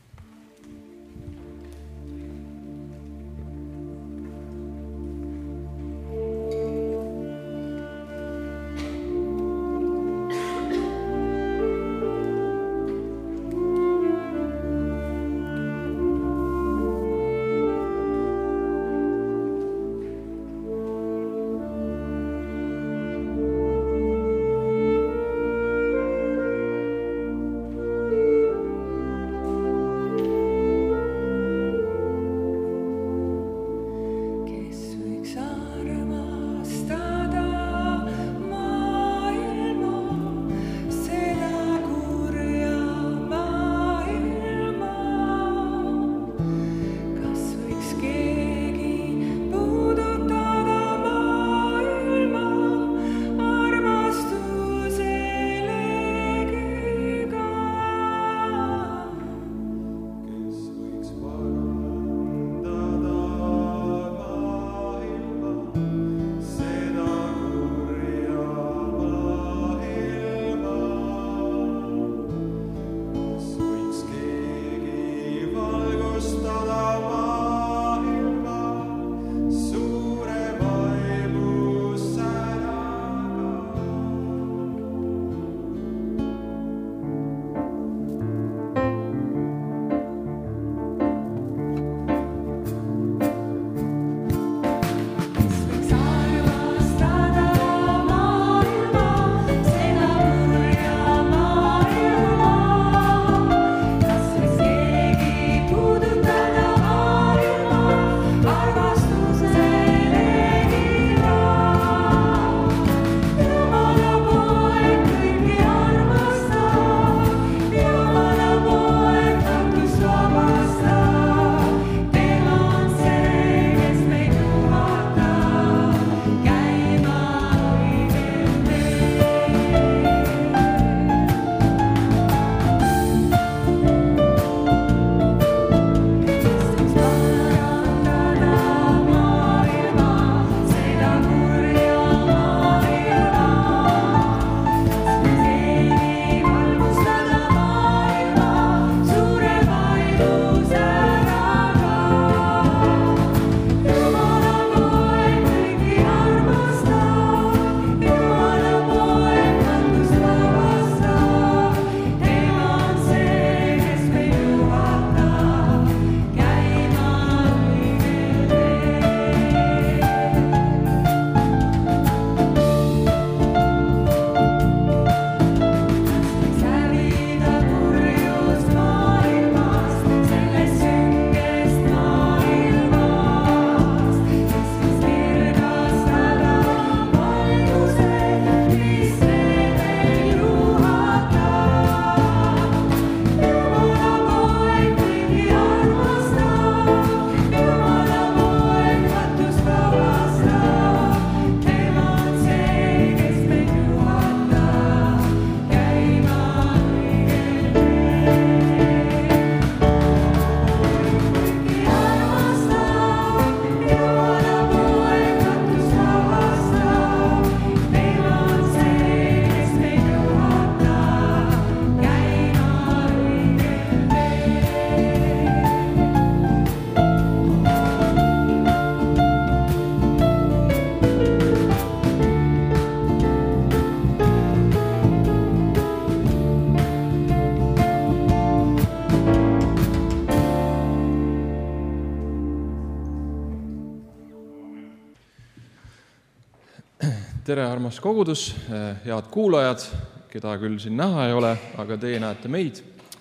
tere, armas kogudus, head kuulajad, keda küll siin näha ei ole, aga teie näete meid.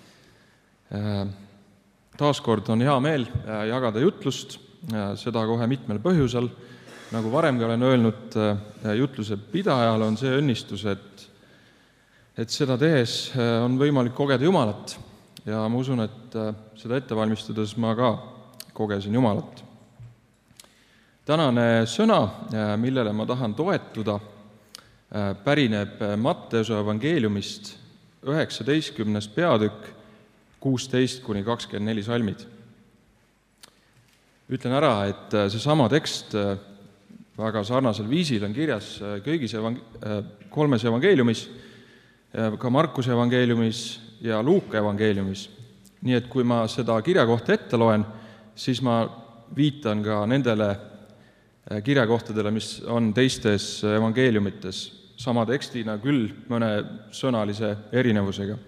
Taaskord on hea meel jagada jutlust, seda kohe mitmel põhjusel. Nagu varemgi olen öelnud, jutluse pidajal on see õnnistus, et, et seda tehes on võimalik kogeda Jumalat. Ja ma usun, et seda ette valmistades ma ka kogesin Jumalat. Tänane sõna, millele ma tahan toetuda, pärineb Matteuse evangeeliumist üheksateistkümnes peatükk, kuusteist kuni kakskümmend neli salmid. Ütlen ära, et see sama tekst väga sarnasel viisil on kirjas kõigis evang- kolmes evangeeliumis, ka Markuse evangeeliumis ja Luuka evangeeliumis. Nii et kui ma seda kirjakohta ette loen, siis ma viitan ka nendele kirjakohtadele, mis on teistes evangeeliumites, sama tekstina küll mõne sõnalise erinevusega.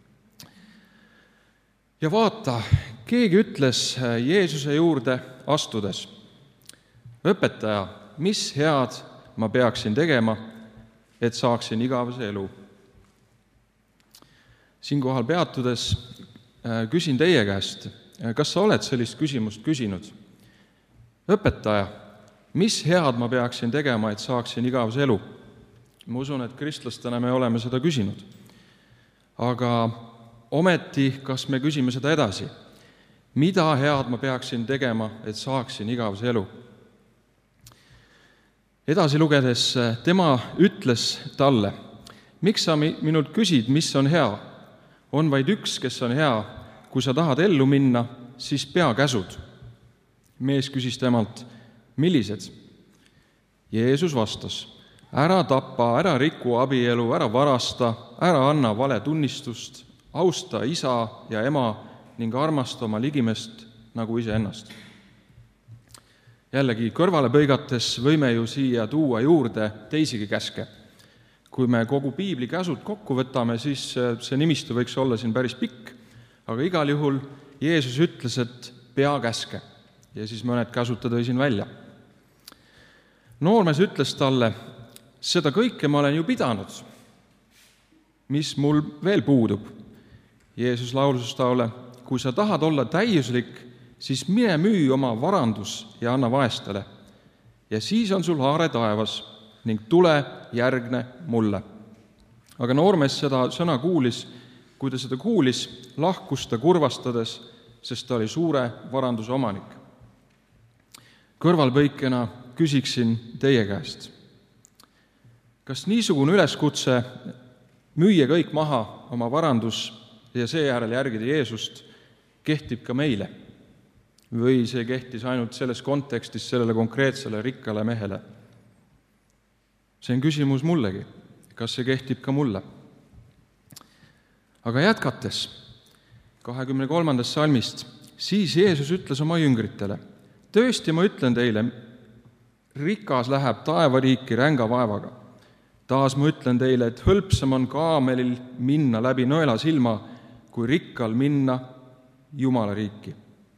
Ja vaata, keegi ütles Jeesuse juurde astudes, õpetaja, mis head ma peaksin tegema, et saaksin igavese elu? Siinkohal peatudes küsin teie käest, kas sa oled sellist küsimust küsinud? Õpetaja, mis head ma peaksin tegema, et saaksin igavese elu? Ma usun, et kristlastena me oleme seda küsinud. Aga ometi, kas me küsime seda edasi? Mida head ma peaksin tegema, et saaksin igavese elu? Edasi lugedes tema ütles talle, miks sa minult küsid, mis on hea? On vaid üks, kes on hea. Kui sa tahad ellu minna, siis pea käsud. Mees küsis temalt, millised? Jeesus vastas, ära tapa, ära riku abielu, ära varasta, ära anna vale tunnistust, austa isa ja ema ning armasta oma ligimest nagu iseennast. Jällegi, kõrvale põigates võime ju siia tuua juurde teisigi käske. Kui me kogu piibli käsud kokku võtame, siis see nimistu võiks olla siin päris pikk, aga igal juhul Jeesus ütles, et pea käske, ja siis mõned käsud ta tõi siin välja. Noormees ütles talle, seda kõike ma olen ju pidanud. Mis mul veel puudub? Jeesus lausus talle, kui sa tahad olla täiuslik, siis mine müü oma varandus ja anna vaestele. Ja siis on sul haare taevas ning tule järgne mulle. Aga noormees seda sõna kuulis, kui ta seda kuulis, lahkus ta kurvastades, sest ta oli suure varanduse omanik. Kõrvalpõikena küsiksin teie käest. Kas niisugune üleskutse müüa kõik maha oma varandus ja seejärel järgida Jeesust kehtib ka meile? Või see kehtis ainult selles kontekstis sellele konkreetsele rikkale mehele? See on küsimus mullegi. Kas see kehtib ka mulle? Aga jätkates kahekümne kolmandast salmist, siis Jeesus ütles oma jüngritele, tõesti ma ütlen teile, rikas läheb taevariiki ränga vaevaga. Taas ma ütlen teile, et hõlpsam on kaamelil minna läbi nõela silma, kui rikkal minna Jumala riiki.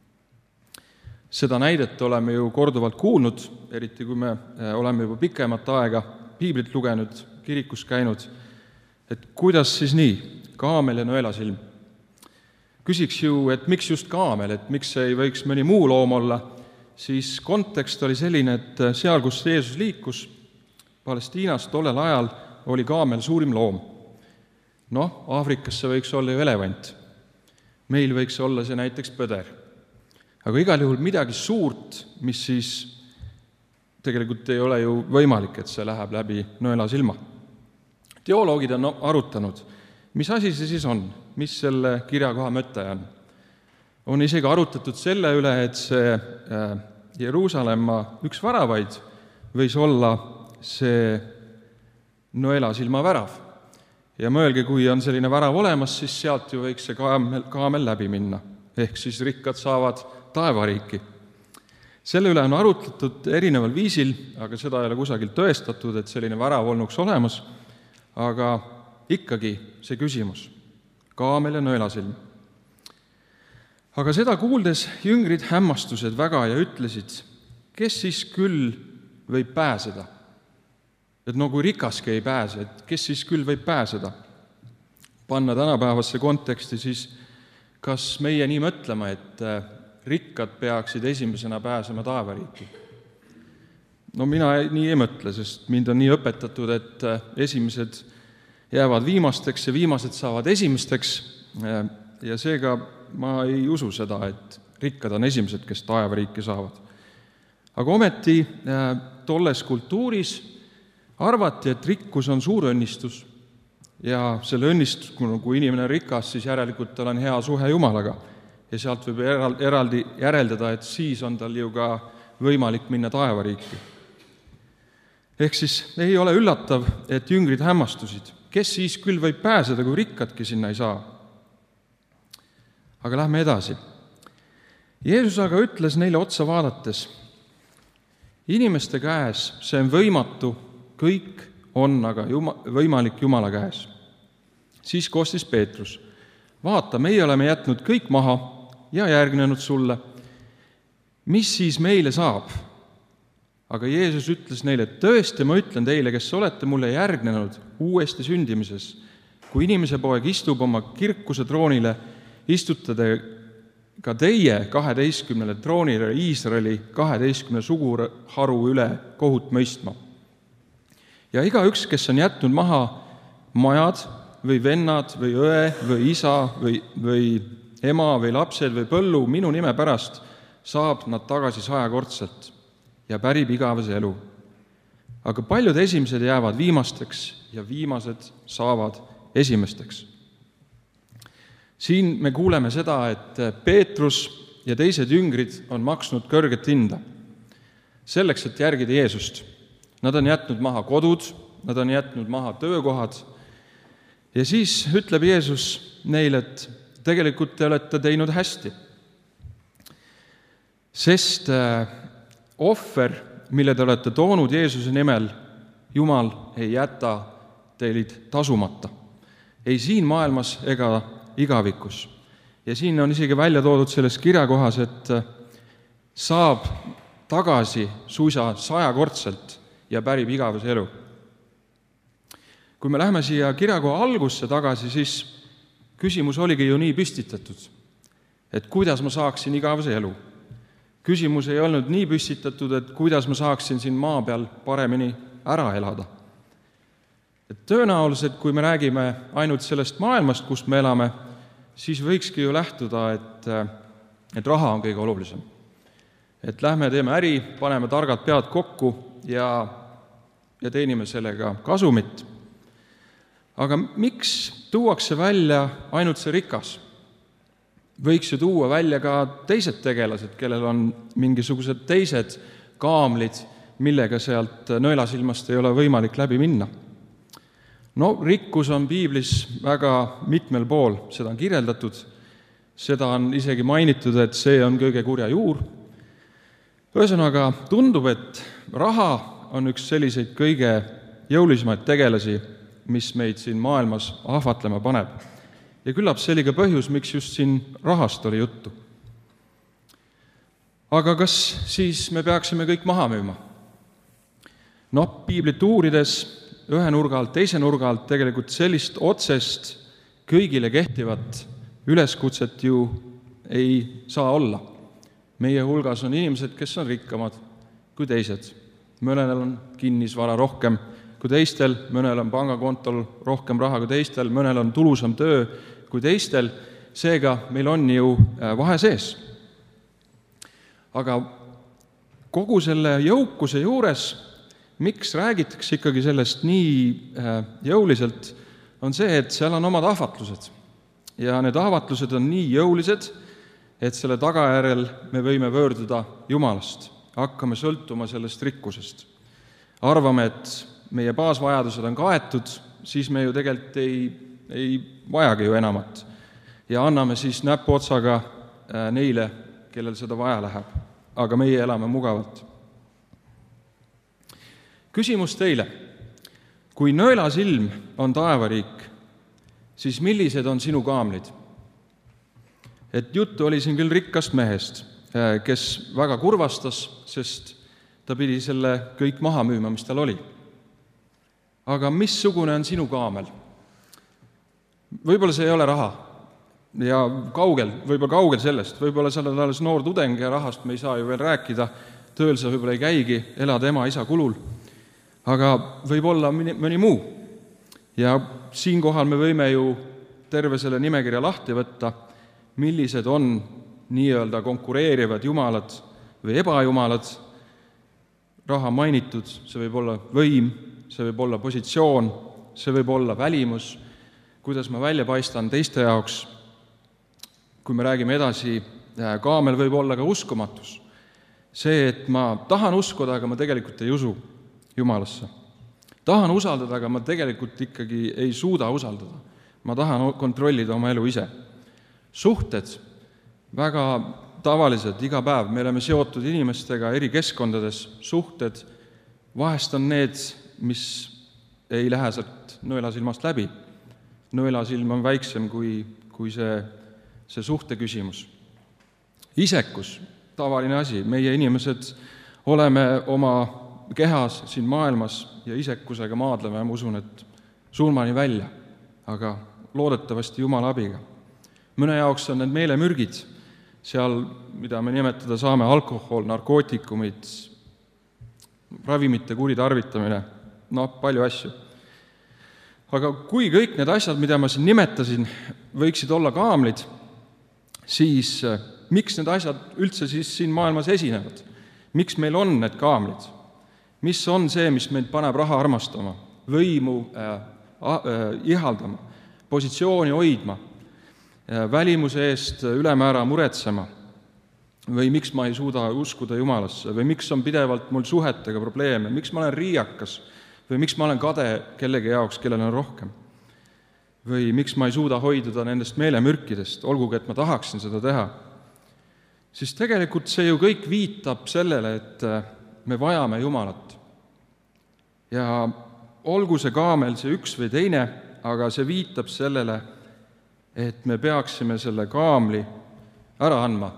Seda näidet oleme ju korduvalt kuulnud, eriti kui me oleme juba pikemat aega piiblit lugenud, kirikus käinud, et kuidas siis nii, kaamel ja nõelasilm. Küsiks ju, et miks just kaamel, et miks ei võiks mõni muu loom olla, siis kontekst oli selline, et seal, kus Jeesus liikus, Palestiinas tollel ajal oli kaamel suurim loom. Noh, Aafrikas see võiks olla ju elevant. Meil võiks olla see näiteks põder. Aga igal juhul midagi suurt, mis siis tegelikult ei ole ju võimalik, et see läheb läbi nõela silma. Teoloogid on arutanud, mis asi see siis on, mis selle kirjakoha mõte on. On isegi arutatud selle üle, et see Jeruusalemma üks väravaid võis olla see nõela silma värav. Ja mõelge, kui on selline värav olemas, siis sealt ju võiks see kaamel, kaamel läbi minna. Ehk siis rikkad saavad taevariiki. Selle üle on arutletud erineval viisil, aga seda ei ole kusagilt tõestatud, et selline värav olnuks olemas, aga ikkagi see küsimus, kaamel ja nõelasilm. Aga seda kuuldes jüngrid hämmastused väga ja ütlesid, kes siis küll võib pääseda? Et no kui rikaski ei pääse, et kes siis küll võib pääseda? Panna tänapäevasse konteksti, siis kas meie nii mõtlema, et rikkad peaksid esimesena pääsema taevariiki? No mina nii ei mõtle, sest mind on nii õpetatud, et esimesed jäävad viimasteks ja viimased saavad esimesteks ja seega ma ei usu seda, et rikkad on esimesed, kes taevariiki saavad. Aga ometi tolles kultuuris arvati, et rikkus on suur õnnistus ja selle õnnistus, kui inimene on rikas, siis järelikult tal on hea suhe Jumalaga ja sealt võib eraldi järeldada, et siis on tal ju ka võimalik minna taevariiki. Ehk siis ei ole üllatav, et jüngrid hämmastusid. Kes siis küll võib pääseda, kui rikkadki sinna ei saa? Aga lähme edasi. Jeesus aga ütles neile otsa vaadates, inimeste käes see on võimatu, kõik on aga juma, võimalik Jumala käes. Siis kostis Peetrus, vaata, meie oleme jätnud kõik maha ja järgnenud sulle. Mis siis meile saab? Aga Jeesus ütles neile, et tõesti ma ütlen teile, kes olete mulle järgnenud uuesti sündimises, kui inimese poeg istub oma kirkuse troonile, istutada ka teie kaheteistkümnele troonile Iisraeli kaheteistkümne suguharu üle kohut mõistma. Ja igaüks, kes on jätnud maha majad või vennad või õe või isa või, või ema või lapsed või põllu minu nime pärast, saab nad tagasi sajakordselt ja pärib igavese elu. Aga paljud esimesed jäävad viimasteks ja viimased saavad esimesteks. Siin me kuuleme seda, et Peetrus ja teised jüngrid on maksnud kõrget hinda selleks, et järgida Jeesust. Nad on jätnud maha kodud, nad on jätnud maha töökohad ja siis ütleb Jeesus neile, et tegelikult te olete teinud hästi. Sest ohver, mille te olete toonud Jeesuse nimel, Jumal ei jäta teid tasumata. Ei siin maailmas ega igavikus. Ja siin on isegi välja toodud selles kirjakohas, et saab tagasi suisa sajakordselt ja pärib igavese elu. Kui me läheme siia kirjakoha algusse tagasi, siis küsimus oligi ju nii püstitatud, et kuidas ma saaksin igavese elu. Küsimus ei olnud nii püstitatud, et kuidas ma saaksin siin maa peal paremini ära elada. Et tõenäoliselt, kui me räägime ainult sellest maailmast, kust me elame, siis võikski ju lähtuda, et, et raha on kõige olulisem. Et lähme teeme äri, paneme targad pead kokku ja, ja teenime sellega kasumit. Aga miks tuuakse välja ainult see rikas? Võiks ju tuua välja ka teised tegelased, kellel on mingisugused teised kaamlid, millega sealt nõelasilmast ei ole võimalik läbi minna. No, rikkus on piiblis väga mitmel pool, seda on kirjeldatud, seda on isegi mainitud, et see on kõige kurja juur. Ühesõnaga, tundub, et raha on üks selliseid kõige jõulisemaid tegelasi, mis meid siin maailmas ahvatlema paneb. Ja küllap see oli ka põhjus, miks just siin rahast oli juttu. Aga kas siis me peaksime kõik maha müüma? No, piiblit uurides ühe nurga alt, teise nurga alt tegelikult sellist otsest kõigile kehtivat üleskutset ju ei saa olla. Meie hulgas on inimesed, kes on rikkamad kui teised. Mõnel on kinnisvara rohkem kui teistel, mõnel on pangakontol rohkem raha kui teistel, mõnel on tulusam töö kui teistel, seega meil on ju vahe sees. Aga kogu selle jõukuse juures, miks räägitakse ikkagi sellest nii jõuliselt, on see, et seal on omad ahvatlused. Ja need ahvatlused on nii jõulised, et selle tagajärjel me võime pöörduda Jumalast. Hakkame sõltuma sellest rikkusest. Arvame, et meie baasvajadused on kaetud, siis me ju tegelikult ei, ei vajagi ju enamat. Ja anname siis näpuotsaga neile, kellel seda vaja läheb. Aga meie elame mugavalt. Küsimus teile. Kui nõelasilm on taevariik, siis millised on sinu kaamlid? Et juttu oli siin küll rikkast mehest, kes väga kurvastas, sest ta pidi selle kõik maha müüma, mis tal oli. Aga missugune on sinu kaamel? Võib-olla see ei ole raha. Ja kaugel, võib-olla kaugel sellest. Võib-olla sa oled alles noor tudeng ja rahast me ei saa ju veel rääkida. Tööl sa võib-olla ei käigi, elad ema, isa kulul. Aga võib olla mõni muu. Ja siinkohal me võime ju terve selle nimekirja lahti võtta, millised on nii-öelda konkureerivad jumalad või ebajumalad. Raha mainitud, see võib olla võim, see võib olla positsioon, see võib olla välimus, kuidas ma välja paistan teiste jaoks. kui me räägime edasi, kaamel võib olla ka uskumatus. See, et ma tahan uskuda, aga ma tegelikult ei usu Jumalasse. Tahan usaldada, aga ma tegelikult ikkagi ei suuda usaldada. Ma tahan kontrollida oma elu ise. Suhted, väga tavalised, iga päev, me oleme seotud inimestega eri keskkondades, suhted, vahest on need, mis ei lähe sealt nõelasilmast läbi. Nõelasilm on väiksem kui, kui see, see suhte küsimus. Isekus, tavaline asi, meie inimesed oleme oma kehas siin maailmas ja isekusega maadleme, ma usun, et surmani välja, aga loodetavasti Jumala abiga. Mõne jaoks on need meelemürgid, seal, mida me nimetada saame, alkohol, narkootikumid, ravimite kuritarvitamine, noh, palju asju. Aga kui kõik need asjad, mida ma siin nimetasin, võiksid olla kaamlid, siis miks need asjad üldse siis siin maailmas esinevad? Miks meil on need kaamlid? Mis on see, mis meid paneb raha armastama, võimu äh, äh, ihaldama, positsiooni hoidma, äh, välimuse eest ülemäära muretsema? Või miks ma ei suuda uskuda Jumalasse? Või miks on pidevalt mul suhetega probleeme? Miks ma olen riiakas? Või miks ma olen kade kellegi jaoks, kellel on rohkem? Või miks ma ei suuda hoiduda nendest meelemürkidest, olgugi et ma tahaksin seda teha? Siis tegelikult see ju kõik viitab sellele, et me vajame Jumalat. Ja olgu see kaamel see üks või teine, aga see viitab sellele, et me peaksime selle kaamli ära andma.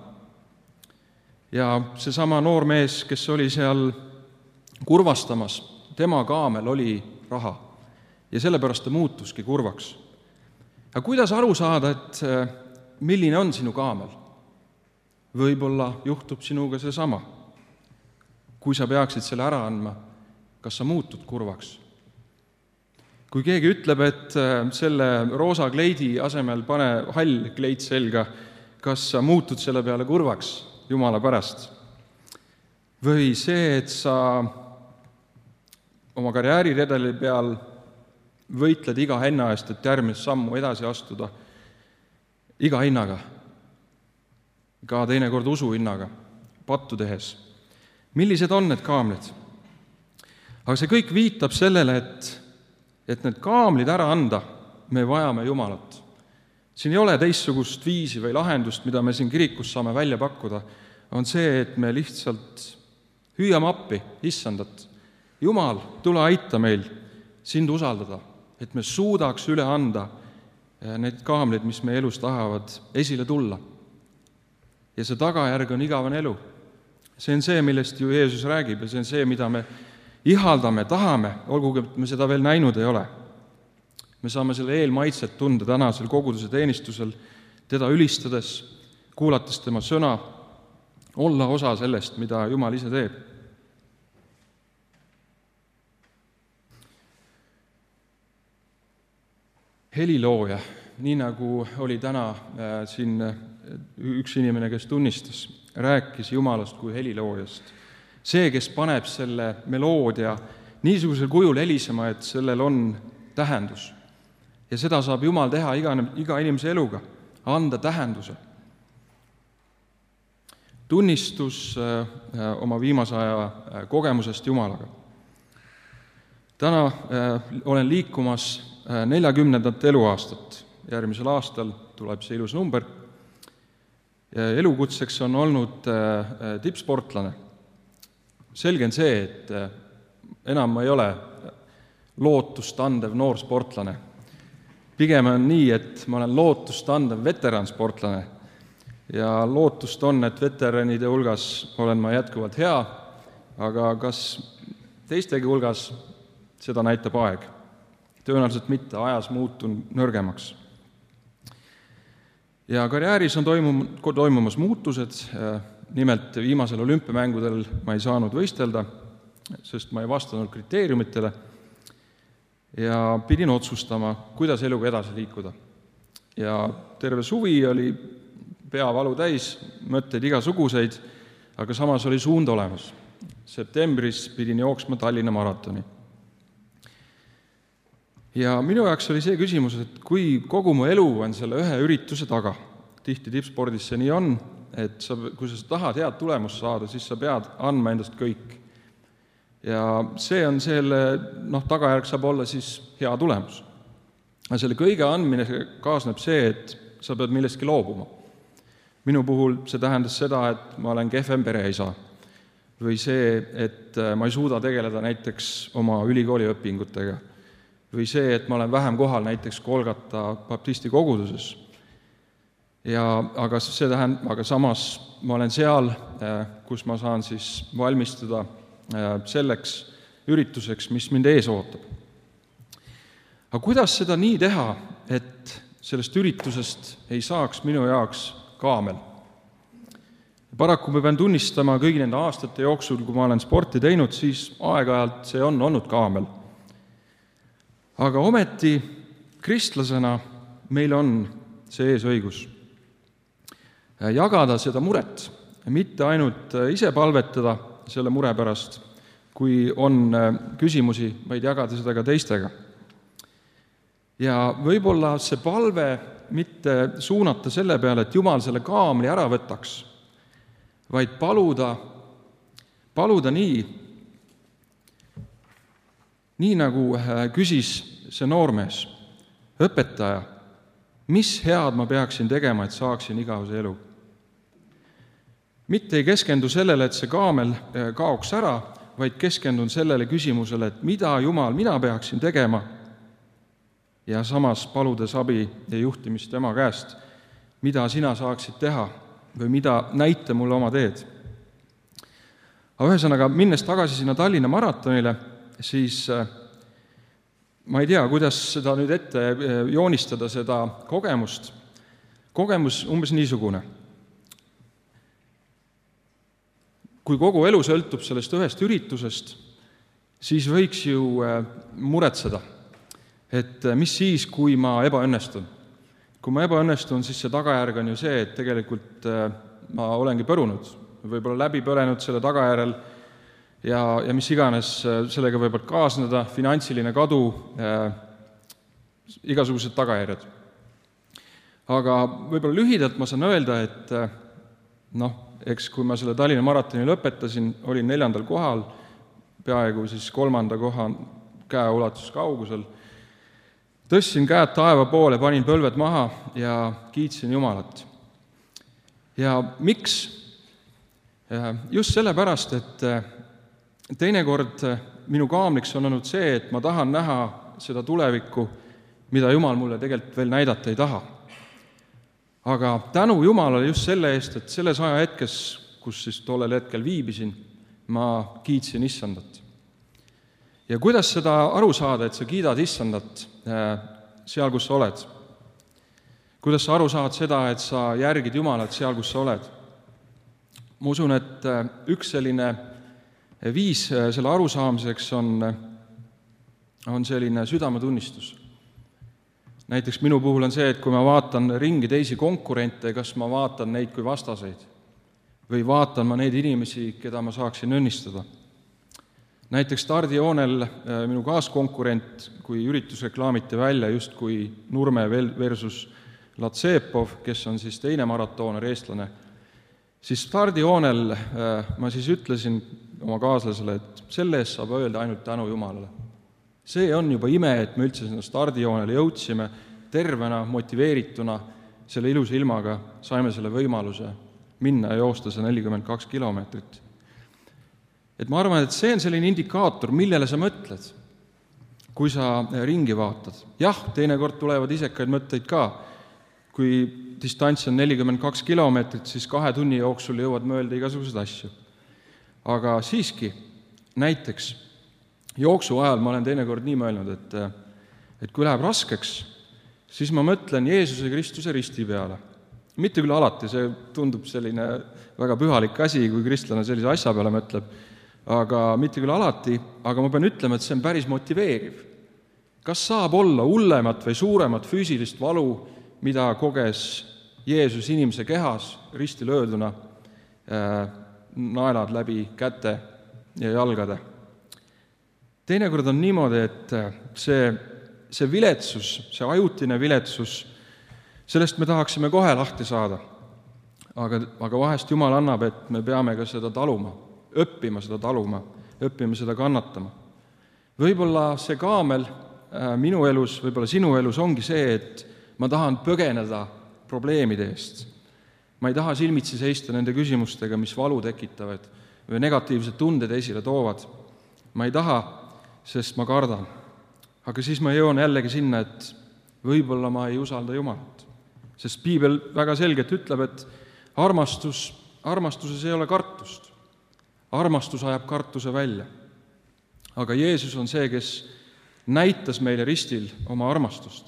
Ja seesama noor mees, kes oli seal kurvastamas, tema kaamel oli raha ja sellepärast ta muutuski kurvaks. Aga kuidas aru saada, et milline on sinu kaamel? Võib-olla juhtub sinuga seesama. Kui sa peaksid selle ära andma, kas sa muutud kurvaks? Kui keegi ütleb, et selle roosa kleidi asemel pane hall kleid selga, kas sa muutud selle peale kurvaks Jumala pärast? Või see, et sa oma karjääriredeli peal võitled iga hinna eest, et järgmist sammu edasi astuda, iga hinnaga, ka teinekord usu hinnaga, pattu tehes. Millised on need kaamlid? Aga see kõik viitab sellele, et, et need kaamlid ära anda, me vajame Jumalat. Siin ei ole teistsugust viisi või lahendust, mida me siin kirikus saame välja pakkuda, on see, et me lihtsalt hüüame appi, issandat. Jumal, tule aita meil sind usaldada, et me suudaks üle anda need kaamlid, mis meie elus tahavad esile tulla. Ja see tagajärg on igavene elu. See on see, millest ju Jeesus räägib ja see on see, mida me ihaldame, tahame, olgugi et me seda veel näinud ei ole. Me saame selle eelmaitset tunda tänasel koguduse teenistusel, teda ülistades, kuulates tema sõna, olla osa sellest, mida Jumal ise teeb. Helilooja, nii nagu oli täna äh, siin üks inimene, kes tunnistas, rääkis Jumalast kui heliloojast. See, kes paneb selle meloodia niisugusel kujul helisema, et sellel on tähendus. Ja seda saab Jumal teha iga, iga inimese eluga, anda tähenduse. Tunnistus äh, oma viimase aja kogemusest Jumalaga. Täna äh, olen liikumas neljakümnendat eluaastat. Järgmisel aastal tuleb see ilus number. Elukutseks on olnud tippsportlane. Selge on see, et enam ma ei ole lootust andev noor sportlane. Pigem on nii, et ma olen lootust andev veteransportlane. Ja lootust on, et veteranide hulgas olen ma jätkuvalt hea, aga kas teistegi hulgas seda näitab aeg? Tõenäoliselt mitte, ajas muutun nõrgemaks. Ja karjääris on toimum, toimumas muutused, nimelt viimasel olümpiamängudel ma ei saanud võistelda, sest ma ei vastanud kriteeriumitele ja pidin otsustama, kuidas eluga edasi liikuda. Ja terve suvi oli peavalu täis, mõtteid igasuguseid, aga samas oli suund olemas. Septembris pidin jooksma Tallinna maratoni. Ja minu jaoks oli see küsimus, et kui kogu mu elu on selle ühe ürituse taga, tihti tippspordis see nii on, et sa, kui sa tahad head tulemust saada, siis sa pead andma endast kõik. Ja see on selle, noh, tagajärg saab olla siis hea tulemus. Aga selle kõige andmine kaasneb see, et sa pead millestki loobuma. Minu puhul see tähendas seda, et ma olen kehvem pereisa või see, et ma ei suuda tegeleda näiteks oma ülikooli õpingutega või see, et ma olen vähem kohal näiteks Kolgata baptisti koguduses. Ja, aga, see tähend, aga samas ma olen seal, kus ma saan siis valmistuda selleks ürituseks, mis mind ees ootab. Aga kuidas seda nii teha, et sellest üritusest ei saaks minu jaoks kaamel? Paraku ma pean tunnistama kõigi nende aastate jooksul, kui ma olen sporti teinud, siis aeg-ajalt see on olnud kaamel. Aga ometi kristlasena meil on see eesõigus jagada seda muret, mitte ainult ise palvetada selle mure pärast, kui on küsimusi, vaid jagada seda ka teistega. Ja võib-olla see palve mitte suunata selle peale, et Jumal selle kaamli ära võtaks, vaid paluda, paluda nii, nii nagu küsis see noormees, õpetaja, mis head ma peaksin tegema, et saaksin igavuse elu. Mitte ei keskendu sellele, et see kaamel kaoks ära, vaid keskendun sellele küsimusele, et mida Jumal mina peaksin tegema ja samas paludes abi ja juhtimist tema käest, mida sina saaksid teha või mida näite mulle oma teed. Aga ühesõnaga, minnes tagasi sinna Tallinna maratonile, siis ma ei tea, kuidas seda nüüd ette joonistada, seda kogemust. Kogemus umbes niisugune. Kui kogu elu sõltub sellest ühest üritusest, siis võiks ju muretseda, et mis siis, kui ma ebaõnnestun. Kui ma ebaõnnestun, siis see tagajärg on ju see, et tegelikult ma olengi põrunud, võib-olla läbi põlenud selle tagajärel ja, ja mis iganes sellega võivad kaasneda, finantsiline kadu, igasugused tagajärjed. Aga võib-olla lühidalt ma saan öelda, et noh, eks kui ma selle Tallinna maratoni lõpetasin, olin neljandal kohal, peaaegu siis kolmanda koha käeulatus kaugusel. Tõstsin käed taeva poole, panin põlved maha ja kiitsin Jumalat. Ja miks? Just sellepärast, et teinekord minu kaamliks on olnud see, et ma tahan näha seda tulevikku, mida Jumal mulle tegelikult veel näidata ei taha. Aga tänu Jumalale just selle eest, et selles aja hetkes, kus siis tollel hetkel viibisin, ma kiitsin Issandat. Ja kuidas seda aru saada, et sa kiidad Issandat seal, kus sa oled? Kuidas sa aru saad seda, et sa järgid Jumalat seal, kus sa oled? Ma usun, et üks selline viis selle arusaamiseks on, on selline südametunnistus. Näiteks minu puhul on see, et kui ma vaatan ringi teisi konkurente, kas ma vaatan neid kui vastaseid või vaatan ma neid inimesi, keda ma saaksin õnnistada. Näiteks stardijoonel minu kaaskonkurent, kui üritus reklaamiti välja just kui Nurme versus Latsepov, kes on siis teine maratooner, eestlane, siis stardijoonel ma siis ütlesin oma kaaslasele, et selle eest saab öelda ainult tänu Jumalale. See on juba ime, et me üldse sinna stardijoonele jõudsime, tervena, motiveerituna, selle ilusa ilmaga saime selle võimaluse minna ja joosta see nelikümmend kaks kilomeetrit. Et ma arvan, et see on selline indikaator, millele sa mõtled, kui sa ringi vaatad. Jah, teinekord tulevad isekaid mõtteid ka. Kui distants on nelikümmend kaks kilomeetrit, siis kahe tunni jooksul jõuad mõelda igasuguseid asju. Aga siiski, näiteks jooksu ajal ma olen teinekord nii mõelnud, et, et kui läheb raskeks, siis ma mõtlen Jeesuse Kristuse risti peale. Mitte küll alati, see tundub selline väga pühalik asi, kui kristlane sellise asja peale mõtleb, aga mitte küll alati, aga ma pean ütlema, et see on päris motiveeriv. Kas saab olla hullemat või suuremat füüsilist valu, mida koges Jeesus inimese kehas risti lööduna, naelad läbi käte ja jalgade? Teinekord on niimoodi, et see, see viletsus, see ajutine viletsus Sellest me tahaksime kohe lahti saada, aga, aga vahest Jumal annab, et me peame ka seda taluma, õppima seda taluma, õppima seda kannatama. Võib-olla see kaamel minu elus, võib-olla sinu elus ongi see, et ma tahan põgeneda probleemide eest. Ma ei taha silmitsi seista nende küsimustega, mis valu tekitavad või negatiivsed tunded esile toovad. Ma ei taha, sest ma kardan. Aga siis ma jõuan jällegi sinna, et võib-olla ma ei usalda Jumalat. Sest Piibel väga selgelt ütleb, et armastus, armastuses ei ole kartust. Armastus ajab kartuse välja. Aga Jeesus on see, kes näitas meile ristil oma armastust.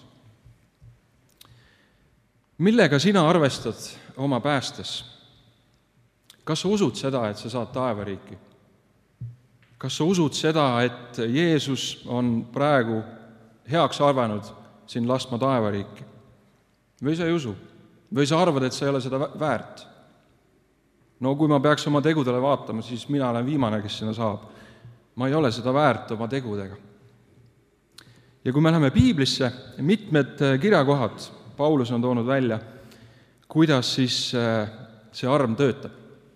Millega sina arvestad oma päästes? Kas sa usud seda, et sa saad taevariiki? Kas sa usud seda, et Jeesus on praegu heaks arvanud sind laskma taevariiki? Või sa ei usu? Või sa arvad, et sa ei ole seda väärt? No kui ma peaks oma tegudele vaatama, siis mina olen viimane, kes sinna saab. Ma ei ole seda väärt oma tegudega. Ja kui me läheme Piiblisse, mitmed kirjakohad Paulus on toonud välja, kuidas siis see arm töötab.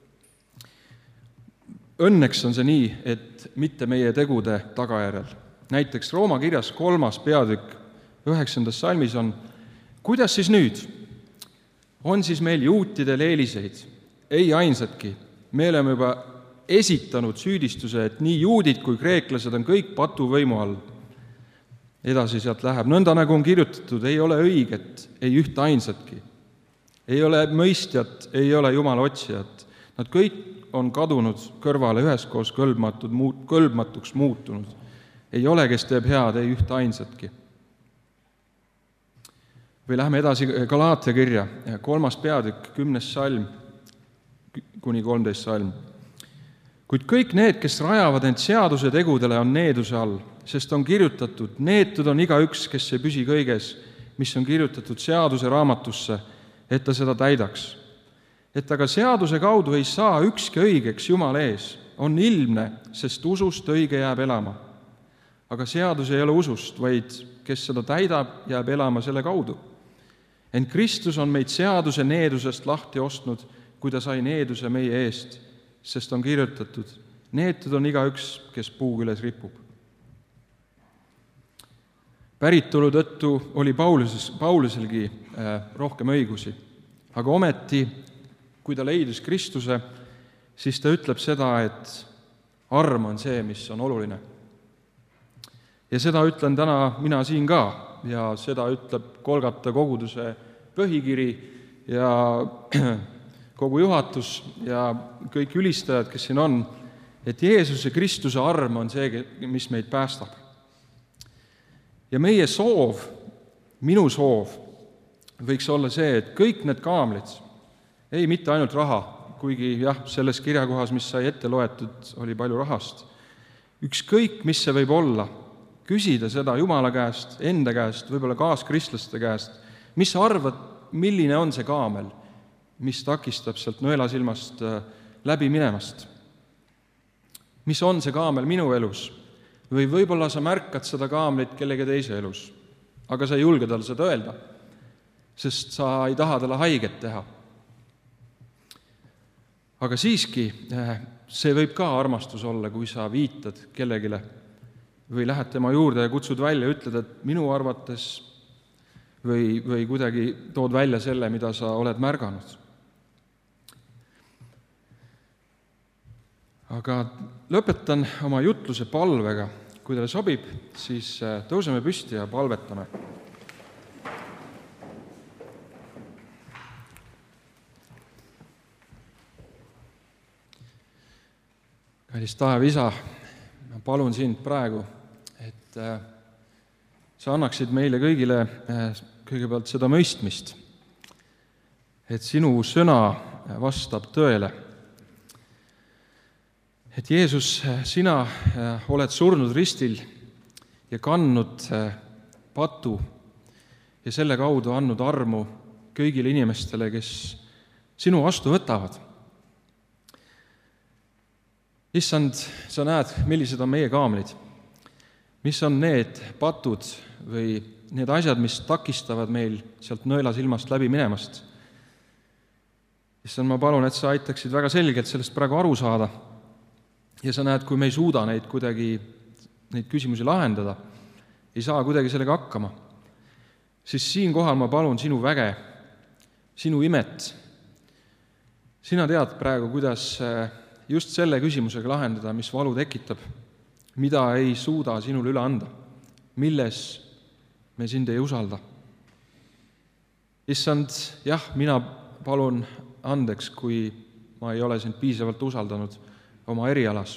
Õnneks on see nii, et mitte meie tegude tagajärjel. Näiteks Rooma kirjas kolmas peatükk üheksandas salmis on: kuidas siis nüüd? On siis meil juutidel eeliseid? Ei ainsatki. Me oleme juba esitanud süüdistuse, et nii juudid kui kreeklased on kõik patuvõimu all. Edasi sealt läheb. Nõnda nagu on kirjutatud, ei ole õiget, ei ühte ainsatki. Ei ole mõistjat, ei ole Jumala otsijat. Nad kõik on kadunud kõrvale, üheskoos kõlbmatud, kõlbmatuks muutunud. Ei ole, kes teeb head, ei ühte ainsatki. Või läheme edasi Galaatia kirja, kolmas peatükk, kümnes salm kuni kolmteist salm. Kuid kõik need, kes rajavad end seaduse tegudele, on needuse all, sest on kirjutatud, neetud on igaüks, kes ei püsi kõiges, mis on kirjutatud seaduse raamatusse, et ta seda täidaks. Et aga seaduse kaudu ei saa ükski õigeks Jumala ees, on ilmne, sest usust õige jääb elama. Aga seadus ei ole usust, vaid kes seda täidab, jääb elama selle kaudu. Ent Kristus on meid seaduse needusest lahti ostnud, kui ta sai needuse meie eest, sest on kirjutatud, neetud on igaüks, kes puu küljes ripub. Päritolu tõttu oli Pauluses, Pauluselgi rohkem õigusi, aga ometi, kui ta leidis Kristuse, siis ta ütleb seda, et arm on see, mis on oluline. Ja seda ütlen täna mina siin ka, ja seda ütleb Kolgata koguduse põhikiri ja kogu juhatus ja kõik ülistajad, kes siin on, et Jeesuse Kristuse arm on see, mis meid päästab. Ja meie soov, minu soov, võiks olla see, et kõik need kaamlid, ei mitte ainult raha, kuigi jah, selles kirjakohas, mis sai ette loetud, oli palju rahast. Ükskõik, mis see võib olla, küsida seda Jumala käest, enda käest, võib-olla kaaskristlaste käest, mis sa arvad, milline on see kaamel, mis takistab sealt nõelasilmast läbi minemast. Mis on see kaamel minu elus? Või võib-olla sa märkad seda kaamlit kellegi teise elus, aga sa ei julge tal seda öelda, sest sa ei taha talle haiget teha. Aga siiski, see võib ka armastus olla, kui sa viitad kellegile või lähed tema juurde ja kutsud välja ja ütled, et minu arvates või, või kuidagi tood välja selle, mida sa oled märganud. Aga lõpetan oma jutluse palvega. Kui teile sobib, siis tõuseme püsti ja palvetame. Kallis Taev Isa, ma palun sind praegu, et sa annaksid meile kõigile kõigepealt seda mõistmist, et sinu sõna vastab tõele. Et Jeesus, sina oled surnud ristil ja kandnud patu ja selle kaudu andnud armu kõigile inimestele, kes sinu vastu võtavad. Issand, sa näed, millised on meie kaamlid. mis on need patud või need asjad, mis takistavad meil sealt nõelasilmast läbi minemast. Issand, ma palun, et sa aitaksid väga selgelt sellest praegu aru saada ja sa näed, kui me ei suuda neid kuidagi, neid küsimusi lahendada, ei saa kuidagi sellega hakkama, siis siinkohal ma palun sinu väge, sinu imet. Sina tead praegu, kuidas just selle küsimusega lahendada, mis valu tekitab, mida ei suuda sinule üle anda, milles me sind ei usalda. Issand, jah, mina palun andeks, kui ma ei ole sind piisavalt usaldanud oma erialas.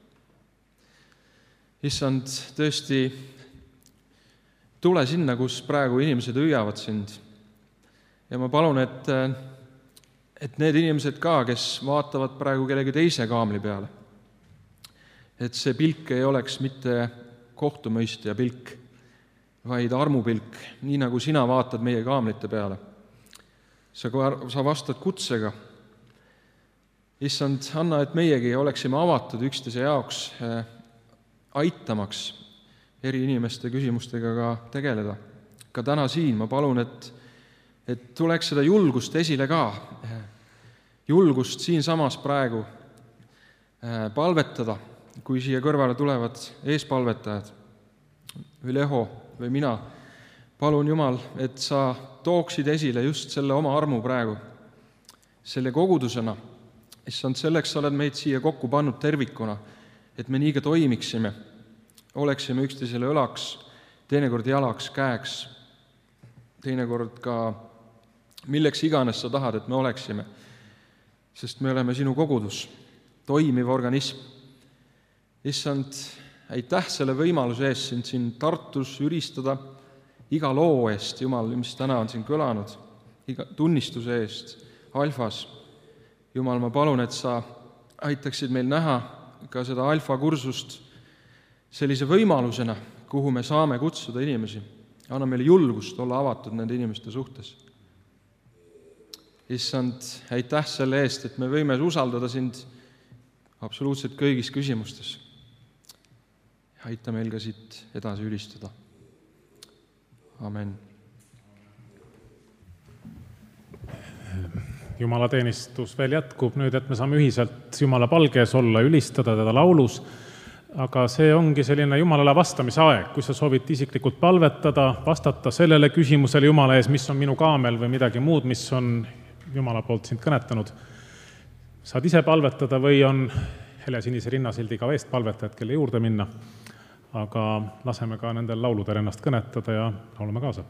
Issand, tõesti, tule sinna, kus praegu inimesed hüüavad sind. Ja ma palun, et, et need inimesed ka, kes vaatavad praegu kellegi teise kaamli peale, et see pilk ei oleks mitte kohtumõistja pilk, vaid armupilk, nii nagu sina vaatad meie kaamlite peale. Sa, sa vastad kutsega. Issand, anna, et meiegi oleksime avatud üksteise jaoks aitamaks eri inimeste küsimustega ka tegeleda. Ka täna siin ma palun, et, et tuleks seda julgust esile ka. Julgust siinsamas praegu palvetada, kui siia kõrvale tulevad eespalvetajad või Leho või mina. Palun, Jumal, et sa tooksid esile just selle oma armu praegu, selle kogudusena. Issand, selleks sa oled meid siia kokku pannud tervikuna, et me nii ka toimiksime, oleksime üksteisele õlaks, teinekord jalaks, käeks, teinekord ka milleks iganes sa tahad, et me oleksime, sest me oleme sinu kogudus, toimiv organism. Issand, aitäh selle võimaluse eest sind siin Tartus üristada, iga loo eest, Jumal, mis täna on siin kõlanud, iga tunnistuse eest, alfas. Jumal, ma palun, et sa aitaksid meil näha ka seda alfa-kursust sellise võimalusena, kuhu me saame kutsuda inimesi. Anna meile julgust olla avatud nende inimeste suhtes. Issand, aitäh selle eest, et me võime usaldada sind absoluutselt kõigis küsimustes. Aita meil ka siit edasi ülistada. Amen. Jumala teenistus veel jätkub nüüd, et me saame ühiselt Jumala palges olla, ülistada teda laulus, aga see ongi selline Jumalale vastamise aeg, kui sa soovid isiklikult palvetada, vastata sellele küsimusele Jumala ees, mis on minu kaamel või midagi muud, mis on Jumala poolt sind kõnetanud. Saad ise palvetada või on helesinise rinnasildiga eest palvetajad, kelle juurde minna. Aga laseme ka nendel lauludel ennast kõnetada ja laulame kaasa.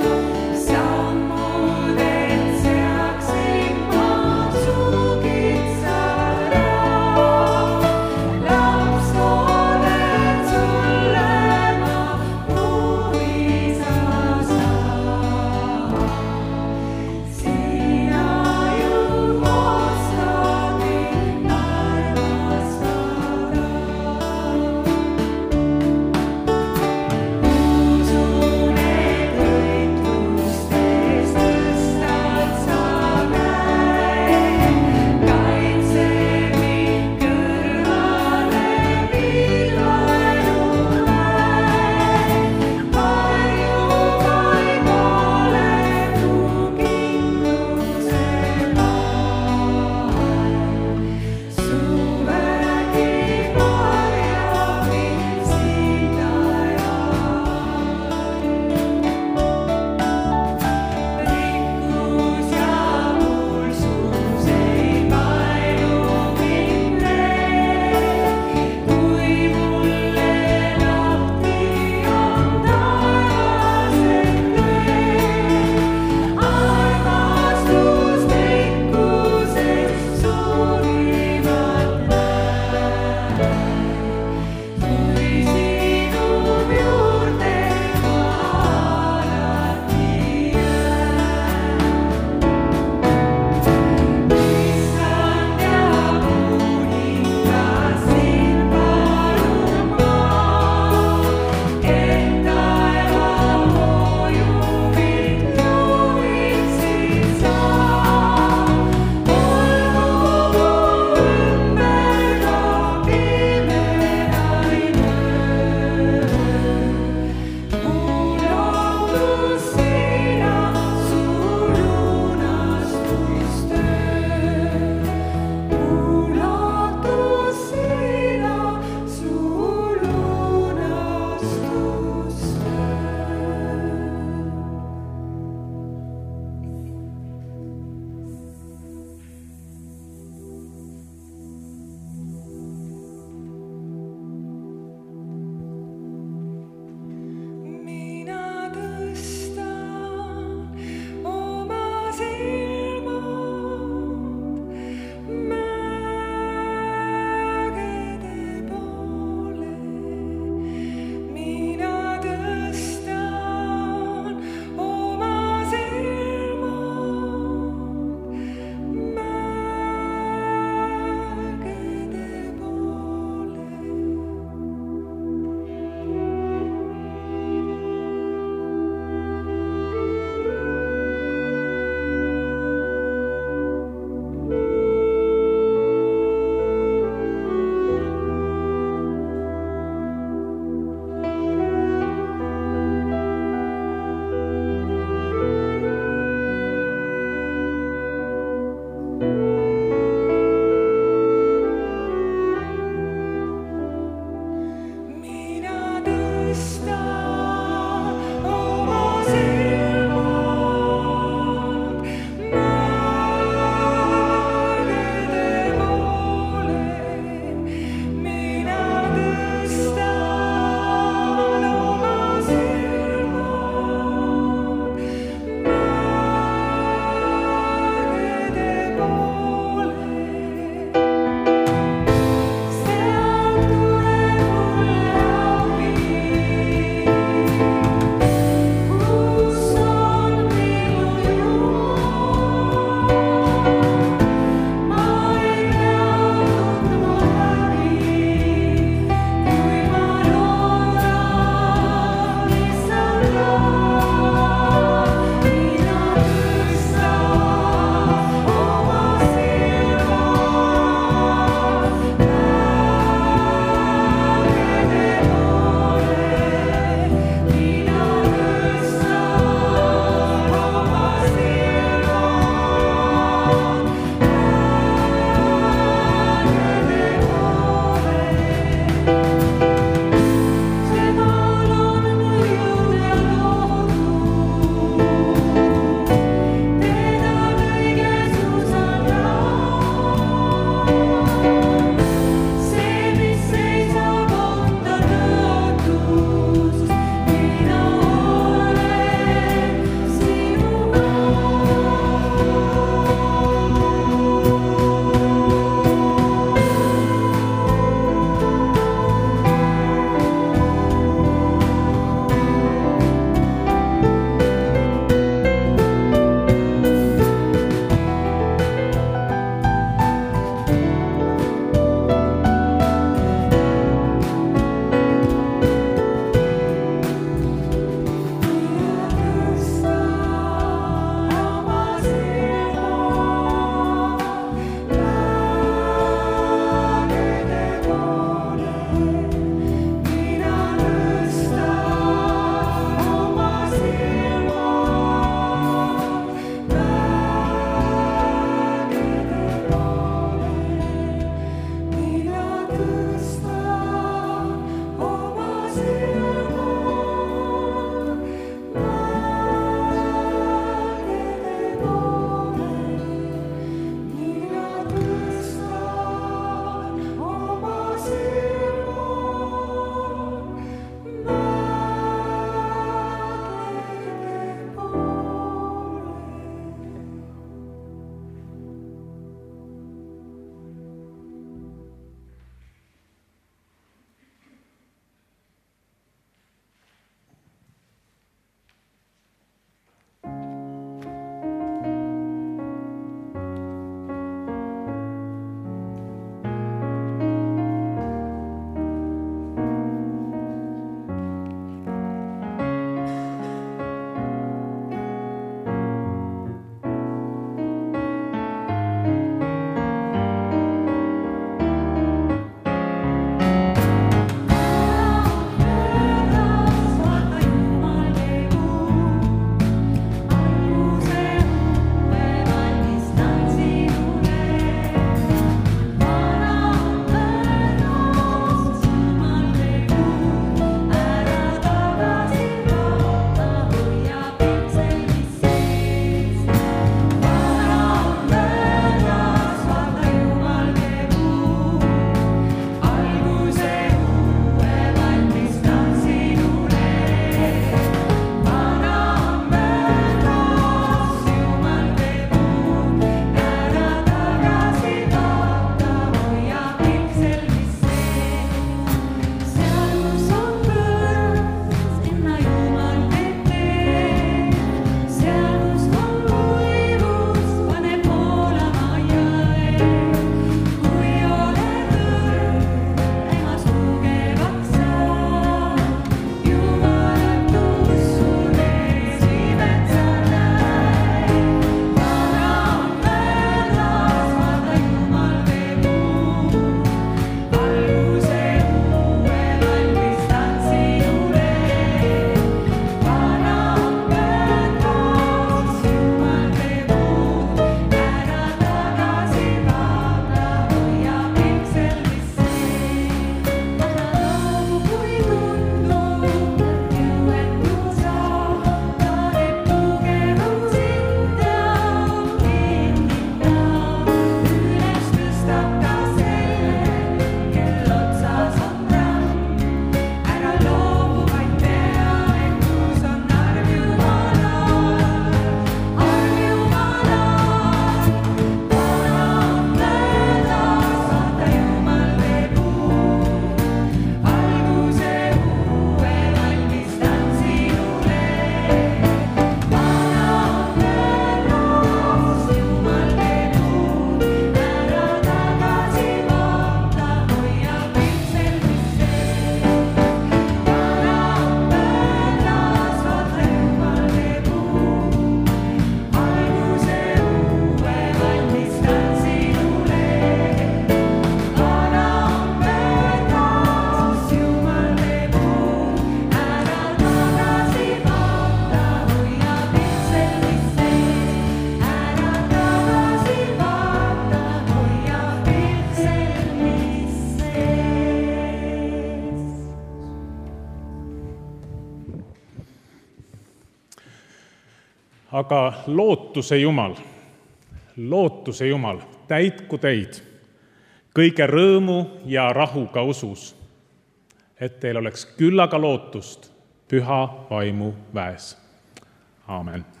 aga lootuse Jumal, lootuse Jumal, täitku teid kõige rõõmu ja rahuga usus, et teil oleks küllaga lootust püha vaimu väes. Aamen.